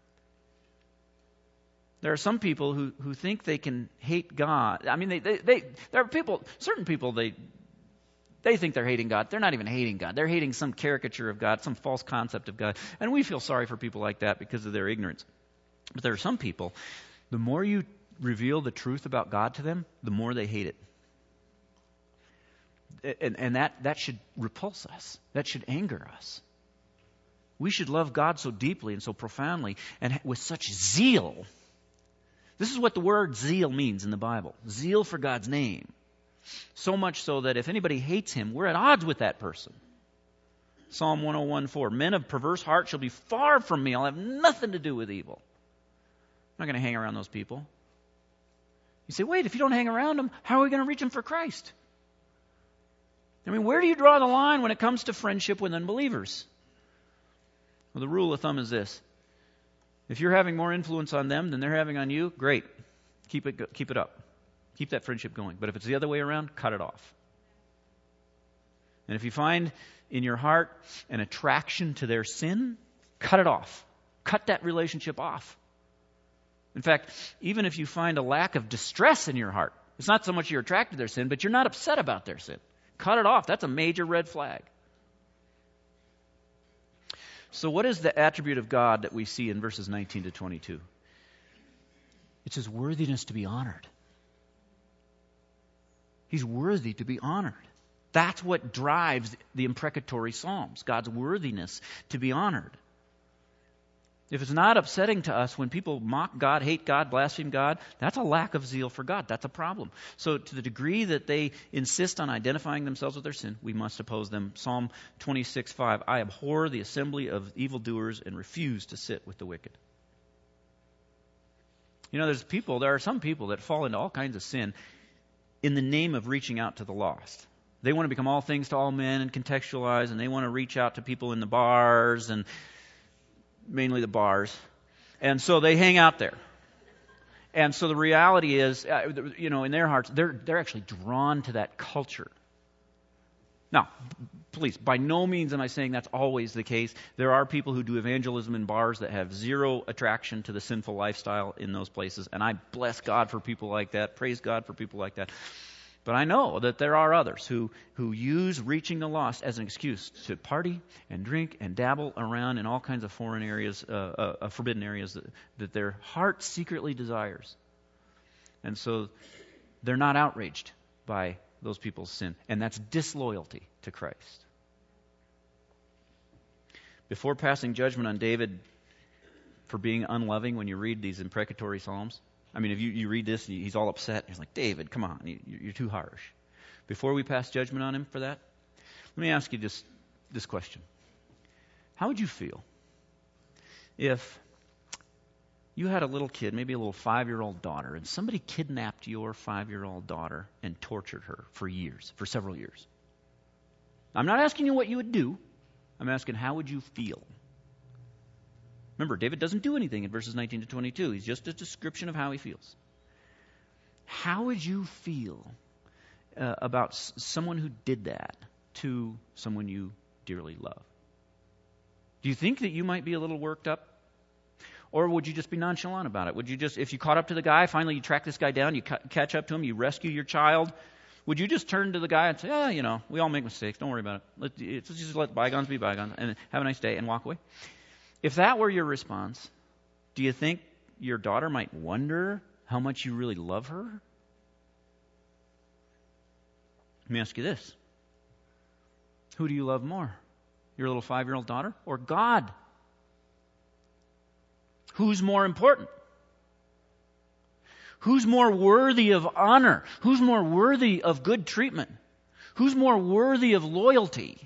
Speaker 2: There are some people who, who think they can hate God. I mean, they, they, they there are people, certain people, they they think they're hating God. They're not even hating God. They're hating some caricature of God, some false concept of God. And we feel sorry for people like that because of their ignorance. But there are some people, the more you reveal the truth about God to them, the more they hate it. And, and that, that should repulse us. That should anger us. We should love God so deeply and so profoundly and with such zeal. This is what the word zeal means in the Bible. Zeal for God's name. So much so that if anybody hates him, we're at odds with that person. Psalm one oh one four, men of perverse heart shall be far from me. I'll have nothing to do with evil. I'm not going to hang around those people. You say, wait, if you don't hang around them, how are we going to reach them for Christ? I mean, where do you draw the line when it comes to friendship with unbelievers? Well, the rule of thumb is this. If you're having more influence on them than they're having on you, great. Keep it, keep it up. Keep that friendship going. But if it's the other way around, cut it off. And if you find in your heart an attraction to their sin, cut it off. Cut that relationship off. In fact, even if you find a lack of distress in your heart, it's not so much you're attracted to their sin, but you're not upset about their sin. Cut it off. That's a major red flag. So what is the attribute of God that we see in verses nineteen to twenty-two? It's his worthiness to be honored. He's worthy to be honored. That's what drives the imprecatory Psalms, God's worthiness to be honored. If it's not upsetting to us when people mock God, hate God, blaspheme God, that's a lack of zeal for God. That's a problem. So to the degree that they insist on identifying themselves with their sin, we must oppose them. Psalm twenty-six five, I abhor the assembly of evildoers and refuse to sit with the wicked. You know, there's people, there are some people that fall into all kinds of sin in the name of reaching out to the lost. They want to become all things to all men and contextualize, and they want to reach out to people in the bars and mainly the bars. And so they hang out there. And so the reality is, uh, you know, in their hearts, they're they're actually drawn to that culture. Now, please, by no means am I saying that's always the case. There are people who do evangelism in bars that have zero attraction to the sinful lifestyle in those places. And I bless God for people like that. Praise God for people like that. But I know that there are others who, who use reaching the lost as an excuse to party and drink and dabble around in all kinds of foreign areas, uh, uh, uh, forbidden areas that, that their heart secretly desires. And so they're not outraged by those people's sin. And that's disloyalty to Christ. Before passing judgment on David for being unloving, when you read these imprecatory psalms, I mean, if you, you read this, he's all upset. He's like, David, come on, you, you're too harsh. Before we pass judgment on him for that, let me ask you just this question. How would you feel if you had a little kid, maybe a little five-year-old daughter, and somebody kidnapped your five-year-old daughter and tortured her for years, for several years? I'm not asking you what you would do. I'm asking how would you feel? Remember, David doesn't do anything in verses nineteen to twenty-two. He's just a description of how he feels. How would you feel uh, about s- someone who did that to someone you dearly love? Do you think that you might be a little worked up? Or would you just be nonchalant about it? Would you just, if you caught up to the guy, finally you track this guy down, you ca- catch up to him, you rescue your child, would you just turn to the guy and say, ah, you know, we all make mistakes, don't worry about it. Let's just let bygones be bygones and have a nice day and walk away? If that were your response, do you think your daughter might wonder how much you really love her? Let me ask you this. Who do you love more? Your little five-year-old daughter or God? Who's more important? Who's more worthy of honor? Who's more worthy of good treatment? Who's more worthy of loyalty?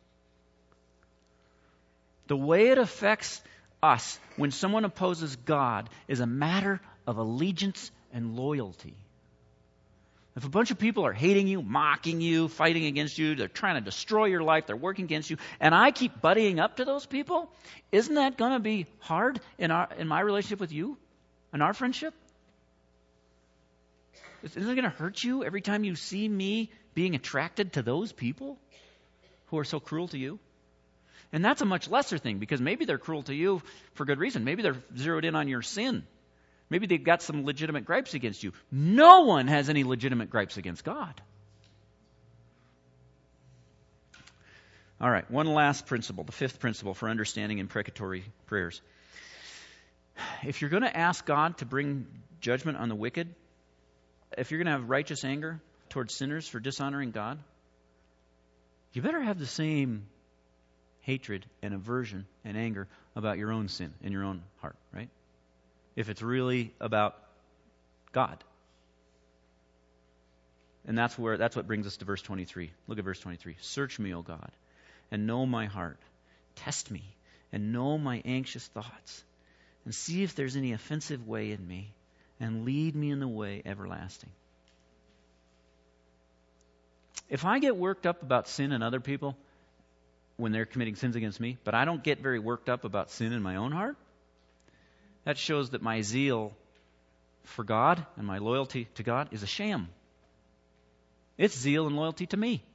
Speaker 2: The way it affects us when someone opposes God is a matter of allegiance and loyalty. If a bunch of people are hating you, mocking you, fighting against you, they're trying to destroy your life, they're working against you, and I keep buddying up to those people, isn't that going to be hard in our in my relationship with you, in our friendship? Isn't it going to hurt you every time you see me being attracted to those people who are so cruel to you? And that's a much lesser thing, because maybe they're cruel to you for good reason. Maybe they're zeroed in on your sin. Maybe they've got some legitimate gripes against you. No one has any legitimate gripes against God. All right, one last principle, the fifth principle for understanding imprecatory prayers. If you're going to ask God to bring judgment on the wicked, if you're going to have righteous anger towards sinners for dishonoring God, you better have the same hatred and aversion and anger about your own sin in your own heart, right? If it's really about God. And that's where that's what brings us to verse twenty-three. Look at verse twenty-three. Search me, O God, and know my heart. Test me and know my anxious thoughts, and see if there's any offensive way in me, and lead me in the way everlasting. If I get worked up about sin in other people when they're committing sins against me, but I don't get very worked up about sin in my own heart, that shows that my zeal for God and my loyalty to God is a sham. It's zeal and loyalty to me.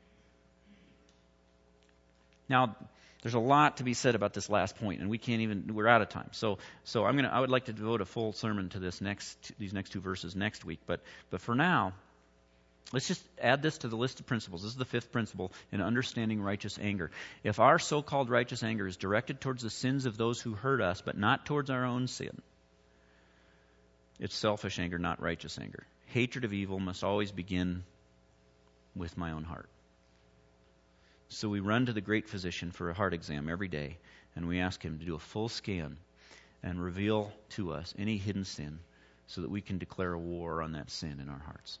Speaker 2: Now, there's a lot to be said about this last point, and we can't even, we're out of time. So, so I'm gonna, I would like to devote a full sermon to this next, these next two verses next week. But, but for now, let's just add this to the list of principles. This is the fifth principle in understanding righteous anger. If our so-called righteous anger is directed towards the sins of those who hurt us, but not towards our own sin, it's selfish anger, not righteous anger. Hatred of evil must always begin with my own heart. So we run to the great physician for a heart exam every day, and we ask him to do a full scan and reveal to us any hidden sin so that we can declare a war on that sin in our hearts.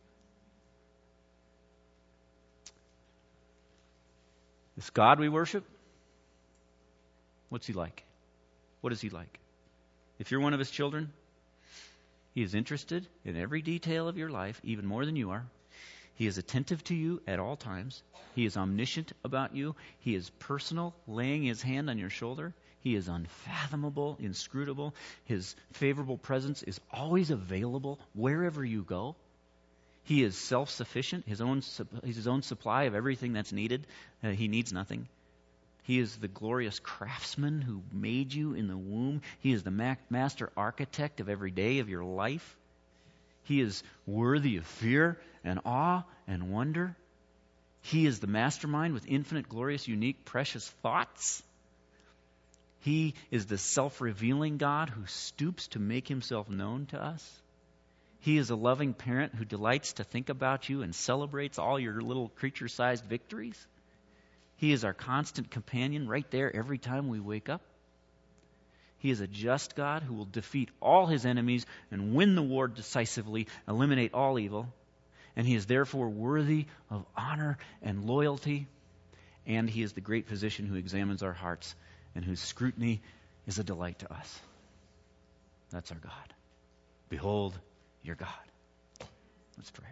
Speaker 2: This God we worship, what's he like? What is he like? If you're one of his children, he is interested in every detail of your life, even more than you are. He is attentive to you at all times. He is omniscient about you. He is personal, laying his hand on your shoulder. He is unfathomable, inscrutable. His favorable presence is always available wherever you go. He is self-sufficient, his own, his own supply of everything that's needed. Uh, he needs nothing. He is the glorious craftsman who made you in the womb. He is the ma- master architect of every day of your life. He is worthy of fear and awe and wonder. He is the mastermind with infinite, glorious, unique, precious thoughts. He is the self-revealing God who stoops to make himself known to us. He is a loving parent who delights to think about you and celebrates all your little creature-sized victories. He is our constant companion right there every time we wake up. He is a just God who will defeat all his enemies and win the war decisively, eliminate all evil. And he is therefore worthy of honor and loyalty. And he is the great physician who examines our hearts and whose scrutiny is a delight to us. That's our God. Behold your God. Let's pray.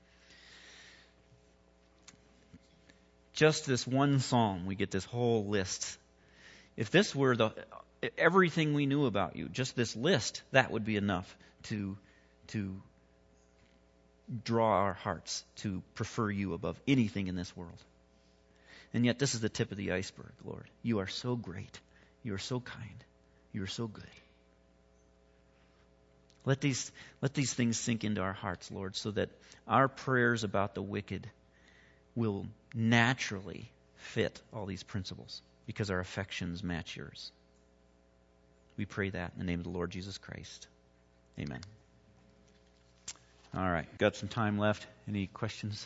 Speaker 2: Just this one psalm, we get this whole list. If this were the everything we knew about you, just this list, that would be enough to to draw our hearts to prefer you above anything in this world. And yet this is the tip of the iceberg, Lord. You are so great. You are so kind. You are so good. Let these, let these things sink into our hearts, Lord, so that our prayers about the wicked will naturally fit all these principles because our affections match yours. We pray that in the name of the Lord Jesus Christ. Amen. All right, got some time left. Any questions?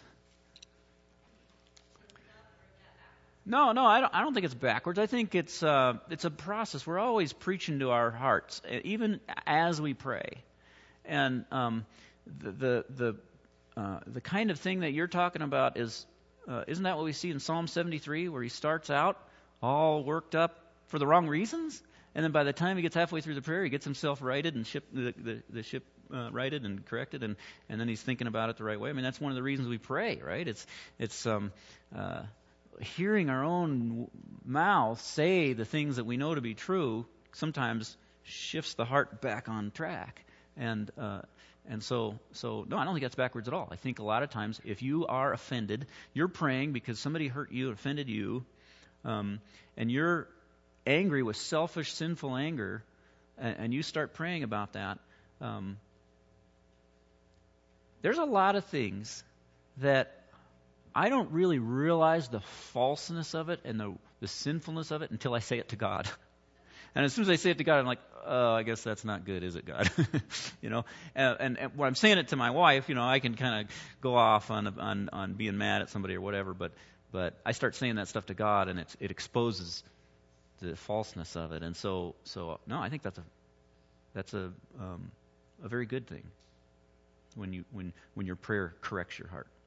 Speaker 2: No, no, I don't. I don't think it's backwards. I think it's uh, it's a process. We're always preaching to our hearts, even as we pray, and um, the the the, uh, the kind of thing that you're talking about is uh, isn't that what we see in Psalm seventy-three, where he starts out all worked up for the wrong reasons, and then by the time he gets halfway through the prayer, he gets himself righted and ship the the, the ship uh, righted and corrected, and, and then he's thinking about it the right way. I mean, that's one of the reasons we pray, right? It's it's um. Uh, hearing our own mouth say the things that we know to be true sometimes shifts the heart back on track. And uh, and so, so no, I don't think that's backwards at all. I think a lot of times if you are offended, you're praying because somebody hurt you, offended you, um, and you're angry with selfish, sinful anger, and, and you start praying about that, um, there's a lot of things that I don't really realize the falseness of it and the, the sinfulness of it until I say it to God. And as soon as I say it to God, I'm like, oh, I guess that's not good, is it, God? you know, and, and, and when I'm saying it to my wife, you know, I can kind of go off on, on on being mad at somebody or whatever, but but I start saying that stuff to God, and it it exposes the falseness of it. And so so no, I think that's a that's a um, a very good thing when you when when your prayer corrects your heart.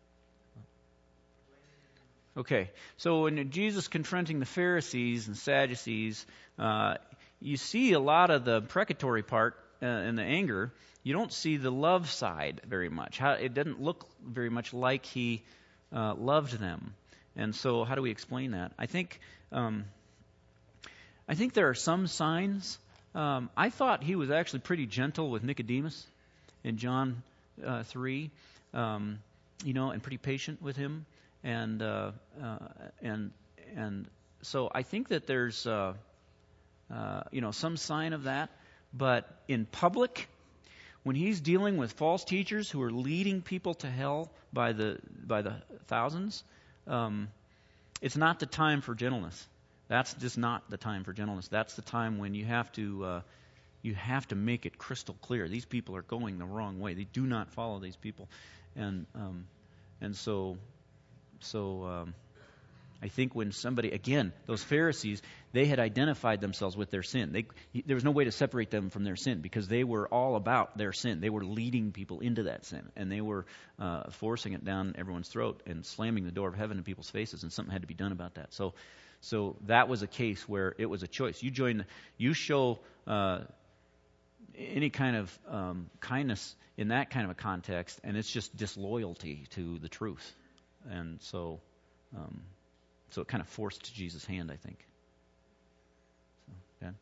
Speaker 2: Okay, so when Jesus confronting the Pharisees and Sadducees, uh, you see a lot of the precatory part uh, and the anger. You don't see the love side very much. How, it doesn't look very much like he uh, loved them. And so, how do we explain that? I think um, I think there are some signs. Um, I thought he was actually pretty gentle with Nicodemus in John uh, three, um, you know, and pretty patient with him. And uh, uh, and and so I think that there's uh, uh, you know some sign of that, but in public, when he's dealing with false teachers who are leading people to hell by the by the thousands, um, it's not the time for gentleness. That's just not the time for gentleness. That's the time when you have to uh, you have to make it crystal clear. These people are going the wrong way. They do not follow these people, and um, and so. So um, I think when somebody, again, those Pharisees, they had identified themselves with their sin. They, there was no way to separate them from their sin because they were all about their sin. They were leading people into that sin, and they were uh, forcing it down everyone's throat and slamming the door of heaven in people's faces, and something had to be done about that. So so that was a case where it was a choice. You join, you show uh, any kind of um, kindness in that kind of a context, and it's just disloyalty to the truth. And so, um, so it kind of forced Jesus' hand, I think. So, Ben?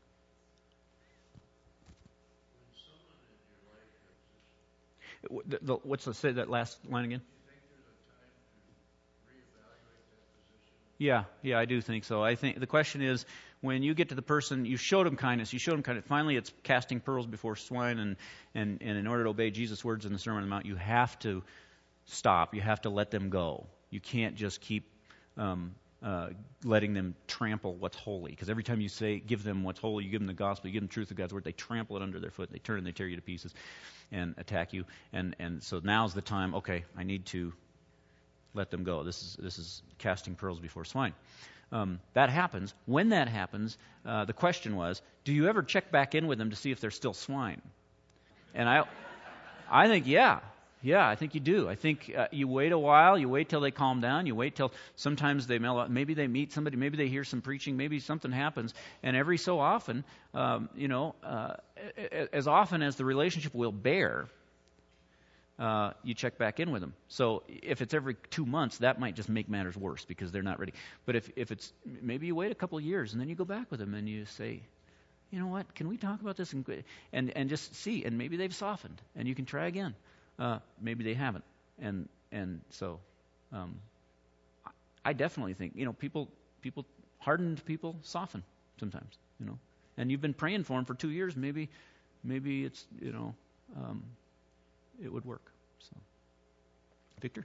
Speaker 2: The, the, what's the say that last line again? Yeah, yeah, I do think so. I think the question is, when you get to the person, you showed him kindness, you showed him kindness. Finally, it's casting pearls before swine, and, and, and in order to obey Jesus' words in the Sermon on the Mount, you have to stop. You have to let them go. You can't just keep um, uh, letting them trample what's holy. Because every time you say, give them what's holy, you give them the gospel, you give them the truth of God's word, they trample it under their foot. They turn and they tear you to pieces and attack you. And, and so now's the time, okay, I need to let them go. This is this is casting pearls before swine. Um, that happens. When that happens, uh, the question was, do you ever check back in with them to see if they're still swine? And I, I think, yeah. Yeah, I think you do. I think uh, you wait a while, you wait till they calm down, you wait till sometimes they mellow out. Maybe they meet somebody, maybe they hear some preaching, maybe something happens. And every so often, um, you know, uh, as often as the relationship will bear, uh, you check back in with them. So if it's every two months, that might just make matters worse because they're not ready. But if, if it's, maybe you wait a couple of years and then you go back with them and you say, you know what, can we talk about this? And, and, and just see, and maybe they've softened and you can try again. Uh, maybe they haven't, and and so um, I definitely think you know people people hardened people soften sometimes, you know, and you've been praying for them for two years. Maybe maybe it's you know um, it would work. So, Victor,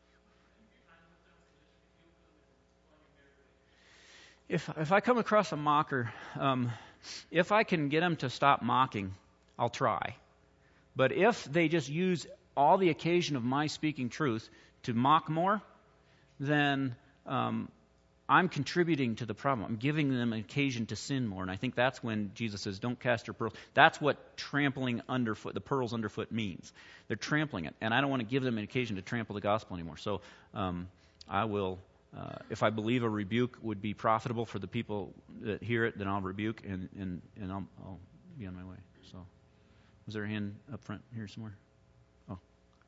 Speaker 2: if if I come across a mocker, um, if I can get them to stop mocking, I'll try. But if they just use all the occasion of my speaking truth to mock more, then um, I'm contributing to the problem. I'm giving them an occasion to sin more. And I think that's when Jesus says, don't cast your pearls. That's what trampling underfoot, the pearls underfoot means. They're trampling it. And I don't want to give them an occasion to trample the gospel anymore. So um, I will, uh, if I believe a rebuke would be profitable for the people that hear it, then I'll rebuke and, and, and I'll, I'll be on my way. So. Was there a hand up front here somewhere? Oh.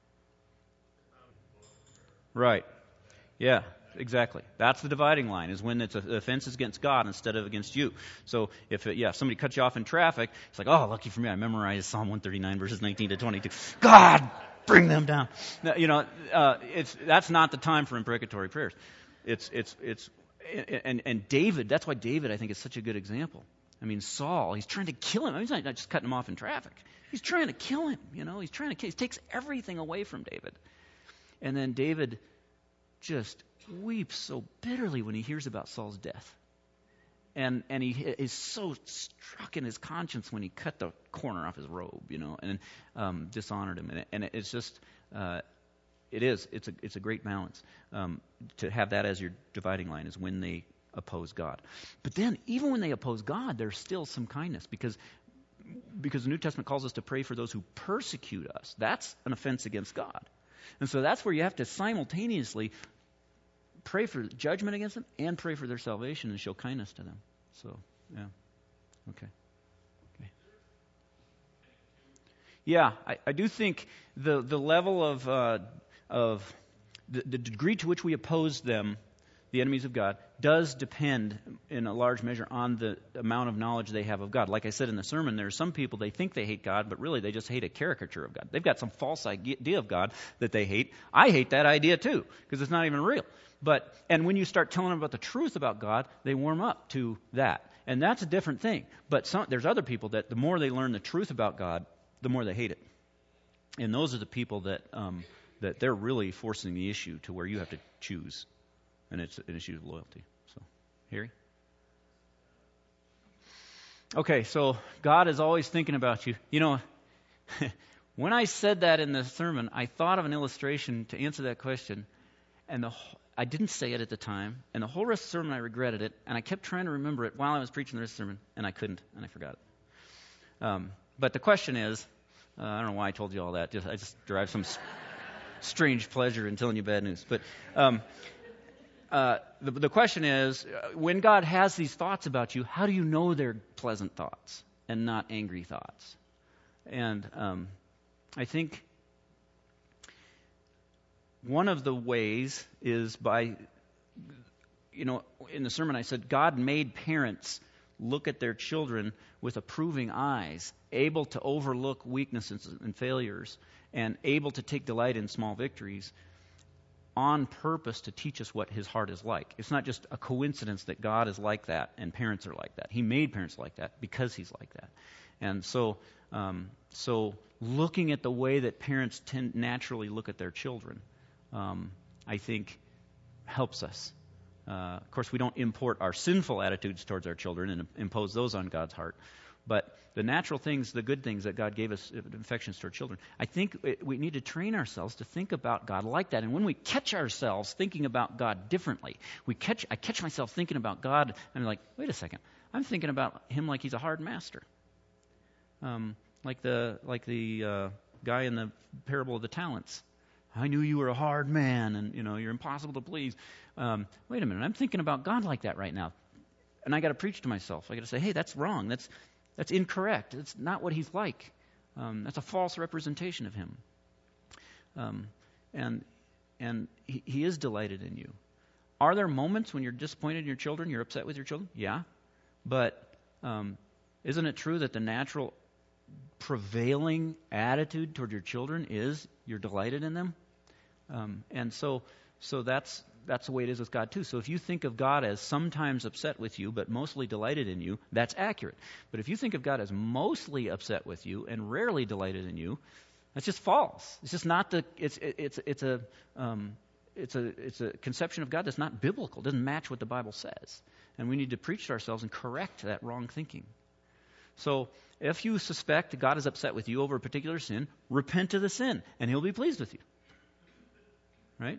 Speaker 2: Right. Yeah, exactly. That's the dividing line, is when it's an offense is against God instead of against you. So if, it, yeah, somebody cuts you off in traffic, it's like, oh, lucky for me, I memorized Psalm one thirty-nine, verses nineteen to twenty-two. God, bring them down. Now, you know, uh, it's that's not the time for imprecatory prayers. It's it's it's and, and David, that's why David, I think, is such a good example. I mean, Saul, he's trying to kill him. I mean, he's not, not just cutting him off in traffic. He's trying to kill him, you know. He's trying to kill. He takes everything away from David. And then David just weeps so bitterly when he hears about Saul's death. And and he is so struck in his conscience when he cut the corner off his robe, you know, and um, dishonored him. And, and it's just, uh, it is, it's a it's a great balance um, to have that as your dividing line is when they oppose God. But then, even when they oppose God, there's still some kindness because because the New Testament calls us to pray for those who persecute us. That's an offense against God. And so that's where you have to simultaneously pray for judgment against them and pray for their salvation and show kindness to them. So, yeah. Okay. Okay. Yeah, I, I do think the the level of uh, of the, the degree to which we oppose them, the enemies of God, does depend in a large measure on the amount of knowledge they have of God. Like I said in the sermon, there are some people, they think they hate God, but really they just hate a caricature of God. They've got some false idea of God that they hate. I hate that idea too, because it's not even real. But and when you start telling them about the truth about God, they warm up to that. And that's a different thing. But some, there's other people that the more they learn the truth about God, the more they hate it. And those are the people that um, that they're really forcing the issue to where you have to choose. And it's an issue of loyalty. So, Harry? Okay, so God is always thinking about you. You know, when I said that in the sermon, I thought of an illustration to answer that question. And the I didn't say it at the time. And the whole rest of the sermon, I regretted it. And I kept trying to remember it while I was preaching the rest of the sermon. And I couldn't. And I forgot it. Um, but the question is, uh, I don't know why I told you all that. Just, I just derive some s- strange pleasure in telling you bad news. But... Um, Uh, the, the question is, uh, when God has these thoughts about you, how do you know they're pleasant thoughts and not angry thoughts? And um, I think one of the ways is by, you know, in the sermon I said, God made parents look at their children with approving eyes, able to overlook weaknesses and failures, and able to take delight in small victories, on purpose to teach us what his heart is like. It's not just a coincidence that God is like that and parents are like that. He made parents like that because he's like that. And so um, so looking at the way that parents tend naturally look at their children, um, I think helps us. Uh, of course, we don't import our sinful attitudes towards our children and impose those on God's heart. But the natural things, the good things that God gave us, affections to our children, I think it, we need to train ourselves to think about God like that. And when we catch ourselves thinking about God differently, we catch I catch myself thinking about God, and I'm like, wait a second, I'm thinking about him like he's a hard master. Um, like the like the uh, guy in the parable of the talents. I knew you were a hard man, and you know you're impossible to please. Um, wait a minute, I'm thinking about God like that right now, and I got to preach to myself. I got to say, hey, that's wrong. That's That's incorrect. It's not what he's like. Um, that's a false representation of him. Um, and and he, he is delighted in you. Are there moments when you're disappointed in your children, you're upset with your children? Yeah. But um, isn't it true that the natural prevailing attitude toward your children is you're delighted in them? Um, and so so that's that's the way it is with God too. So if you think of God as sometimes upset with you but mostly delighted in you, that's accurate. But if you think of God as mostly upset with you and rarely delighted in you, that's just false. It's just not the it's it's it's a um, it's a it's a conception of God that's not biblical. It doesn't match what the Bible says. And we need to preach to ourselves and correct that wrong thinking. So if you suspect God is upset with you over a particular sin, repent of the sin and he'll be pleased with you. Right?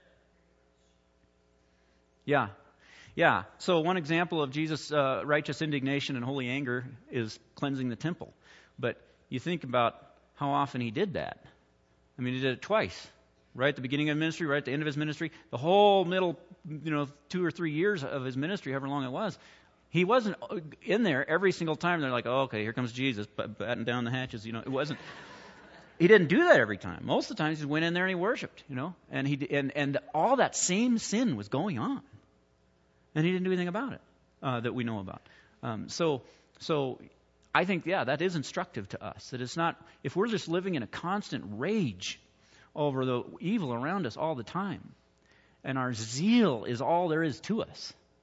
Speaker 2: Yeah. Yeah. So one example of Jesus' uh, righteous indignation and holy anger is cleansing the temple. But you think about how often he did that. I mean, he did it twice. Right at the beginning of ministry, right at the end of his ministry. The whole middle, you know, two or three years of his ministry, however long it was, he wasn't in there every single time. They're like, oh, okay, here comes Jesus, batting down the hatches. You know, it wasn't. He didn't do that every time. Most of the times he went in there and he worshipped, you know. And he and, and all that same sin was going on. And he didn't do anything about it uh, that we know about. Um, so, so I think, yeah, that is instructive to us. That it's not, if we're just living in a constant rage over the evil around us all the time, and our zeal is all there is to us,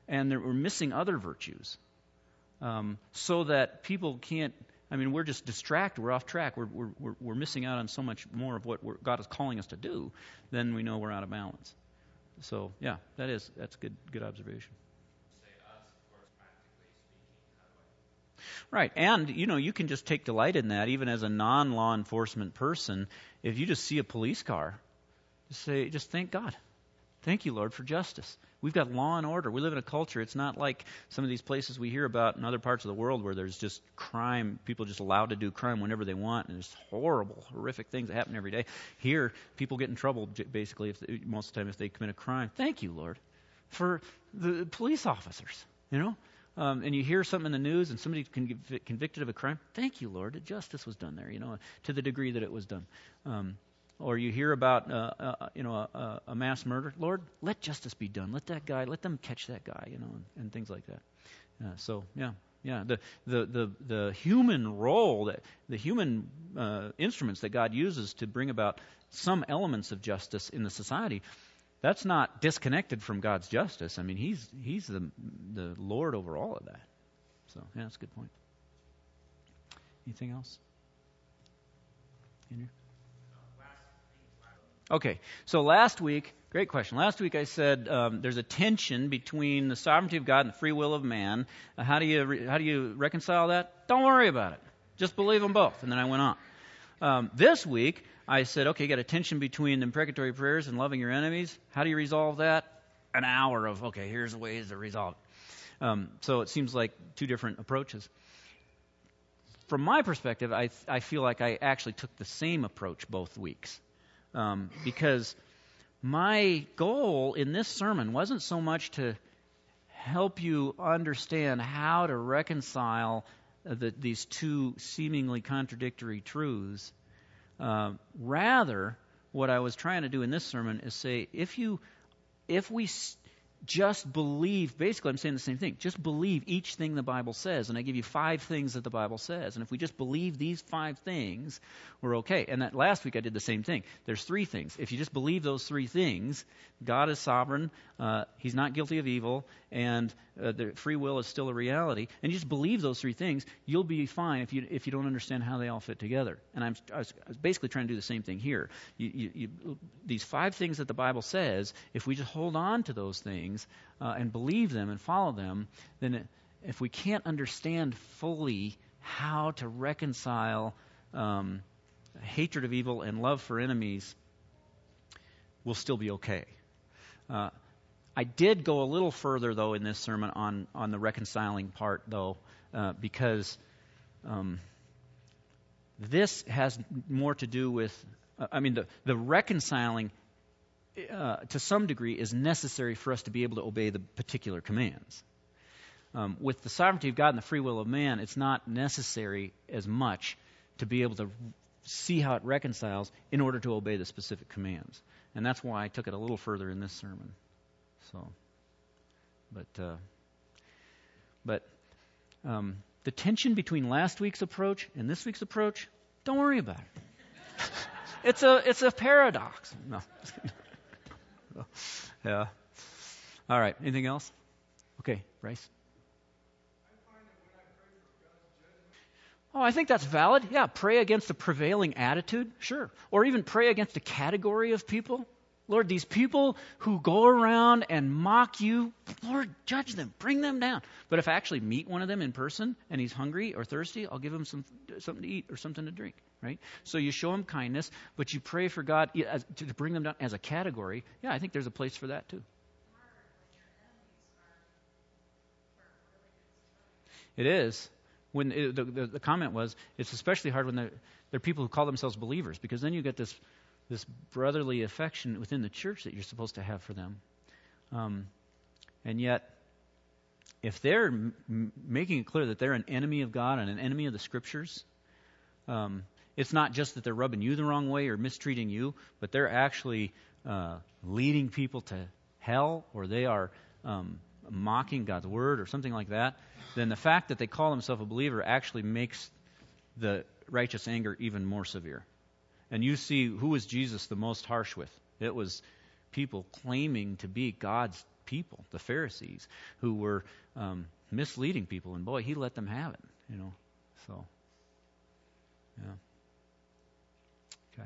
Speaker 2: and we're missing other virtues, um, so that people can't. I mean, we're just distracted. We're off track. We're we're we're, we're missing out on so much more of what we're, God is calling us to do. Then we know we're out of balance. So yeah, that is that's good good observation. Right, and you know, you can just take delight in that, even as a non-law enforcement person. If you just see a police car, just say, just thank God, thank you, Lord, for justice. We've got law and order. We live in a culture. It's not like some of these places we hear about in other parts of the world where there's just crime, people just allowed to do crime whenever they want, and there's horrible, horrific things that happen every day. Here, people get in trouble basically if they, most of the time if they commit a crime. Thank you, Lord, for the police officers. You know. Um, and you hear something in the news and somebody's conv- convicted of a crime, thank you, Lord, that justice was done there, you know, to the degree that it was done. Um, or you hear about, uh, uh, you know, a, a mass murder. Lord, let justice be done. Let that guy, let them catch that guy, you know, and, and things like that. Uh, so, yeah, yeah, the, the, the, the human role, that the human uh, instruments that God uses to bring about some elements of justice in the society, that's not disconnected from God's justice. I mean, He's He's the the Lord over all of that. So, yeah, that's a good point. Anything else? Andrew? Okay, so last week, great question. Last week I said um, there's a tension between the sovereignty of God and the free will of man. Uh, how do you re- how do you reconcile that? Don't worry about it. Just believe them both. And then I went on. Um, this week, I said, okay, you got a tension between the imprecatory prayers and loving your enemies. How do you resolve that? An hour of, okay, here's the ways to resolve it. Um, so it seems like two different approaches. From my perspective, I, I feel like I actually took the same approach both weeks. Um, because my goal in this sermon wasn't so much to help you understand how to reconcile the, these two seemingly contradictory truths. Uh, rather, what I was trying to do in this sermon is say, if you, if we s- just believe, basically I'm saying the same thing, just believe each thing the Bible says, and I give you five things that the Bible says, and if we just believe these five things, we're okay. And that last week I did the same thing. There's three things. If you just believe those three things, God is sovereign, uh, He's not guilty of evil, and uh, the free will is still a reality, and you just believe those three things, you'll be fine if you if you don't understand how they all fit together. And I'm I was, I was basically trying to do the same thing here. You, you, you, these five things that the Bible says, if we just hold on to those things uh, and believe them and follow them, then it, if we can't understand fully how to reconcile um, hatred of evil and love for enemies, we'll still be okay. Uh, I did go a little further, though, in this sermon on, on the reconciling part, though, uh, because um, this has more to do with, uh, I mean, the, the reconciling, uh, to some degree, is necessary for us to be able to obey the particular commands. Um, with the sovereignty of God and the free will of man, it's not necessary as much to be able to see how it reconciles in order to obey the specific commands. And that's why I took it a little further in this sermon. So, but uh, but um, the tension between last week's approach and this week's approach, don't worry about it. it's a it's a paradox. No. Yeah. All right. Anything else? Okay, Bryce. Oh, I think that's valid. Yeah, pray against the prevailing attitude, sure. Or even pray against a category of people. Lord, these people who go around and mock you, Lord, judge them, bring them down. But if I actually meet one of them in person and he's hungry or thirsty, I'll give him some something to eat or something to drink, right? So you show him kindness, but you pray for God to bring them down as a category. Yeah, I think there's a place for that too. It is. When it, the, the, the comment was, it's especially hard when they're, they're people who call themselves believers, because then you get this this brotherly affection within the church that you're supposed to have for them. Um, and yet, if they're m- making it clear that they're an enemy of God and an enemy of the Scriptures, um, it's not just that they're rubbing you the wrong way or mistreating you, but they're actually uh, leading people to hell, or they are um, mocking God's Word or something like that, then the fact that they call themselves a believer actually makes the righteous anger even more severe. And you see, who was Jesus the most harsh with? It was people claiming to be God's people, the Pharisees, who were um, misleading people, and boy, he let them have it, you know. So, yeah. Okay.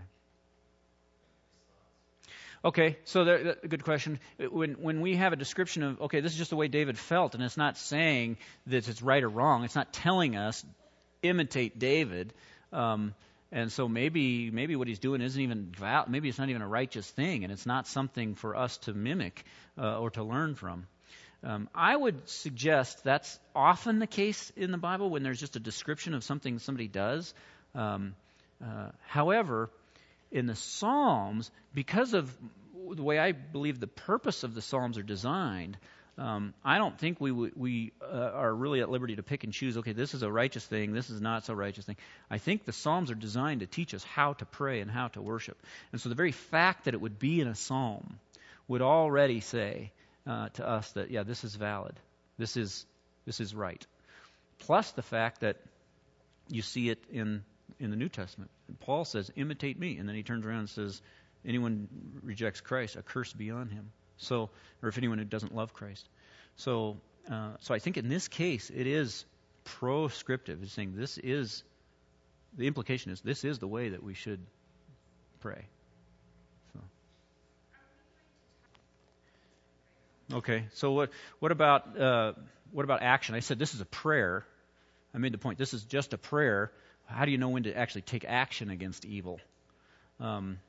Speaker 2: Okay, so there, a good question. When when we have a description of, okay, this is just the way David felt, and it's not saying that it's right or wrong. It's not telling us imitate David. Um, and so maybe maybe what he's doing isn't even val- maybe it's not even a righteous thing, and it's not something for us to mimic uh, or to learn from. Um, I would suggest that's often the case in the Bible when there's just a description of something somebody does. Um, uh, however, in the Psalms, because of the way I believe the purpose of the Psalms are designed, um, I don't think we we uh, are really at liberty to pick and choose, okay, this is a righteous thing, this is not so righteous thing. I think the Psalms are designed to teach us how to pray and how to worship. And so the very fact that it would be in a Psalm would already say uh, to us that, yeah, this is valid. This is this is right. Plus the fact that you see it in in the New Testament. And Paul says, imitate me. And then he turns around and says, anyone rejects Christ, a curse be on him. So, or if anyone who doesn't love Christ. So, uh, so I think in this case, it is proscriptive. It's saying this is, the implication is this is the way that we should pray. So. Okay, so what, what about, uh, what about action? I said this is a prayer. I made the point, this is just a prayer. How do you know when to actually take action against evil? Um,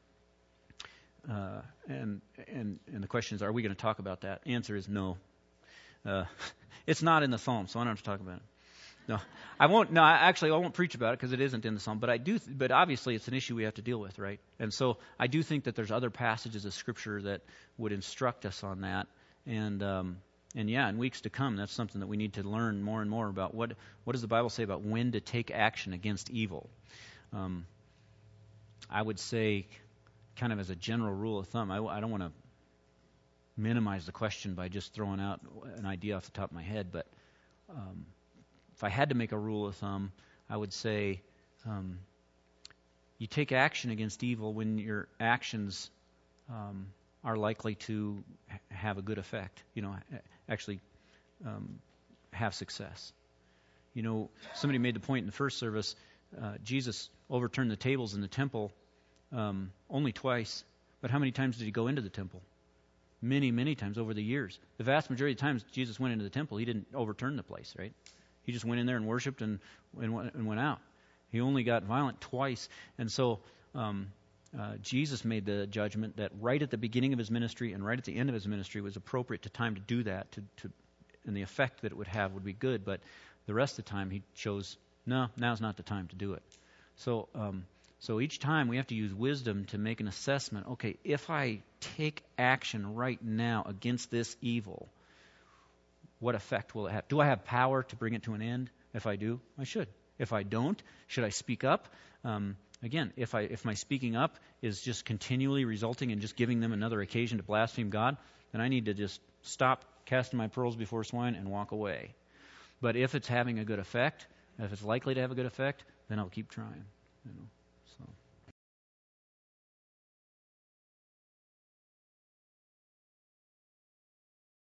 Speaker 2: uh, and and and the question is, are we going to talk about that? Answer is no. Uh, it's not in the Psalm, so I don't have to talk about it. No, I won't. No, I, actually, I won't preach about it because it isn't in the Psalm. But I do. Th- but obviously, it's an issue we have to deal with, right? And so I do think that there's other passages of Scripture that would instruct us on that. And um, and yeah, in weeks to come, that's something that we need to learn more and more about. What what does the Bible say about when to take action against evil? Um, I would say, kind of as a general rule of thumb, I, I don't want to minimize the question by just throwing out an idea off the top of my head, but um, if I had to make a rule of thumb, I would say um, you take action against evil when your actions um, are likely to ha- have a good effect, you know, actually um, have success. You know, somebody made the point in the first service, uh, Jesus overturned the tables in the temple um, only twice, but how many times did he go into the temple? Many, many times over the years. The vast majority of times Jesus went into the temple, he didn't overturn the place, right? He just went in there and worshipped and, and, went, and went out. He only got violent twice. And so um, uh, Jesus made the judgment that right at the beginning of his ministry and right at the end of his ministry was appropriate to time to do that, to, to, and the effect that it would have would be good. But the rest of the time he chose, no, now's not the time to do it. So um, so each time we have to use wisdom to make an assessment. Okay, if I take action right now against this evil, what effect will it have? Do I have power to bring it to an end? If I do, I should. If I don't, should I speak up? Um, again, if I if my speaking up is just continually resulting in just giving them another occasion to blaspheme God, then I need to just stop casting my pearls before swine and walk away. But if it's having a good effect, if it's likely to have a good effect, then I'll keep trying. You know, so.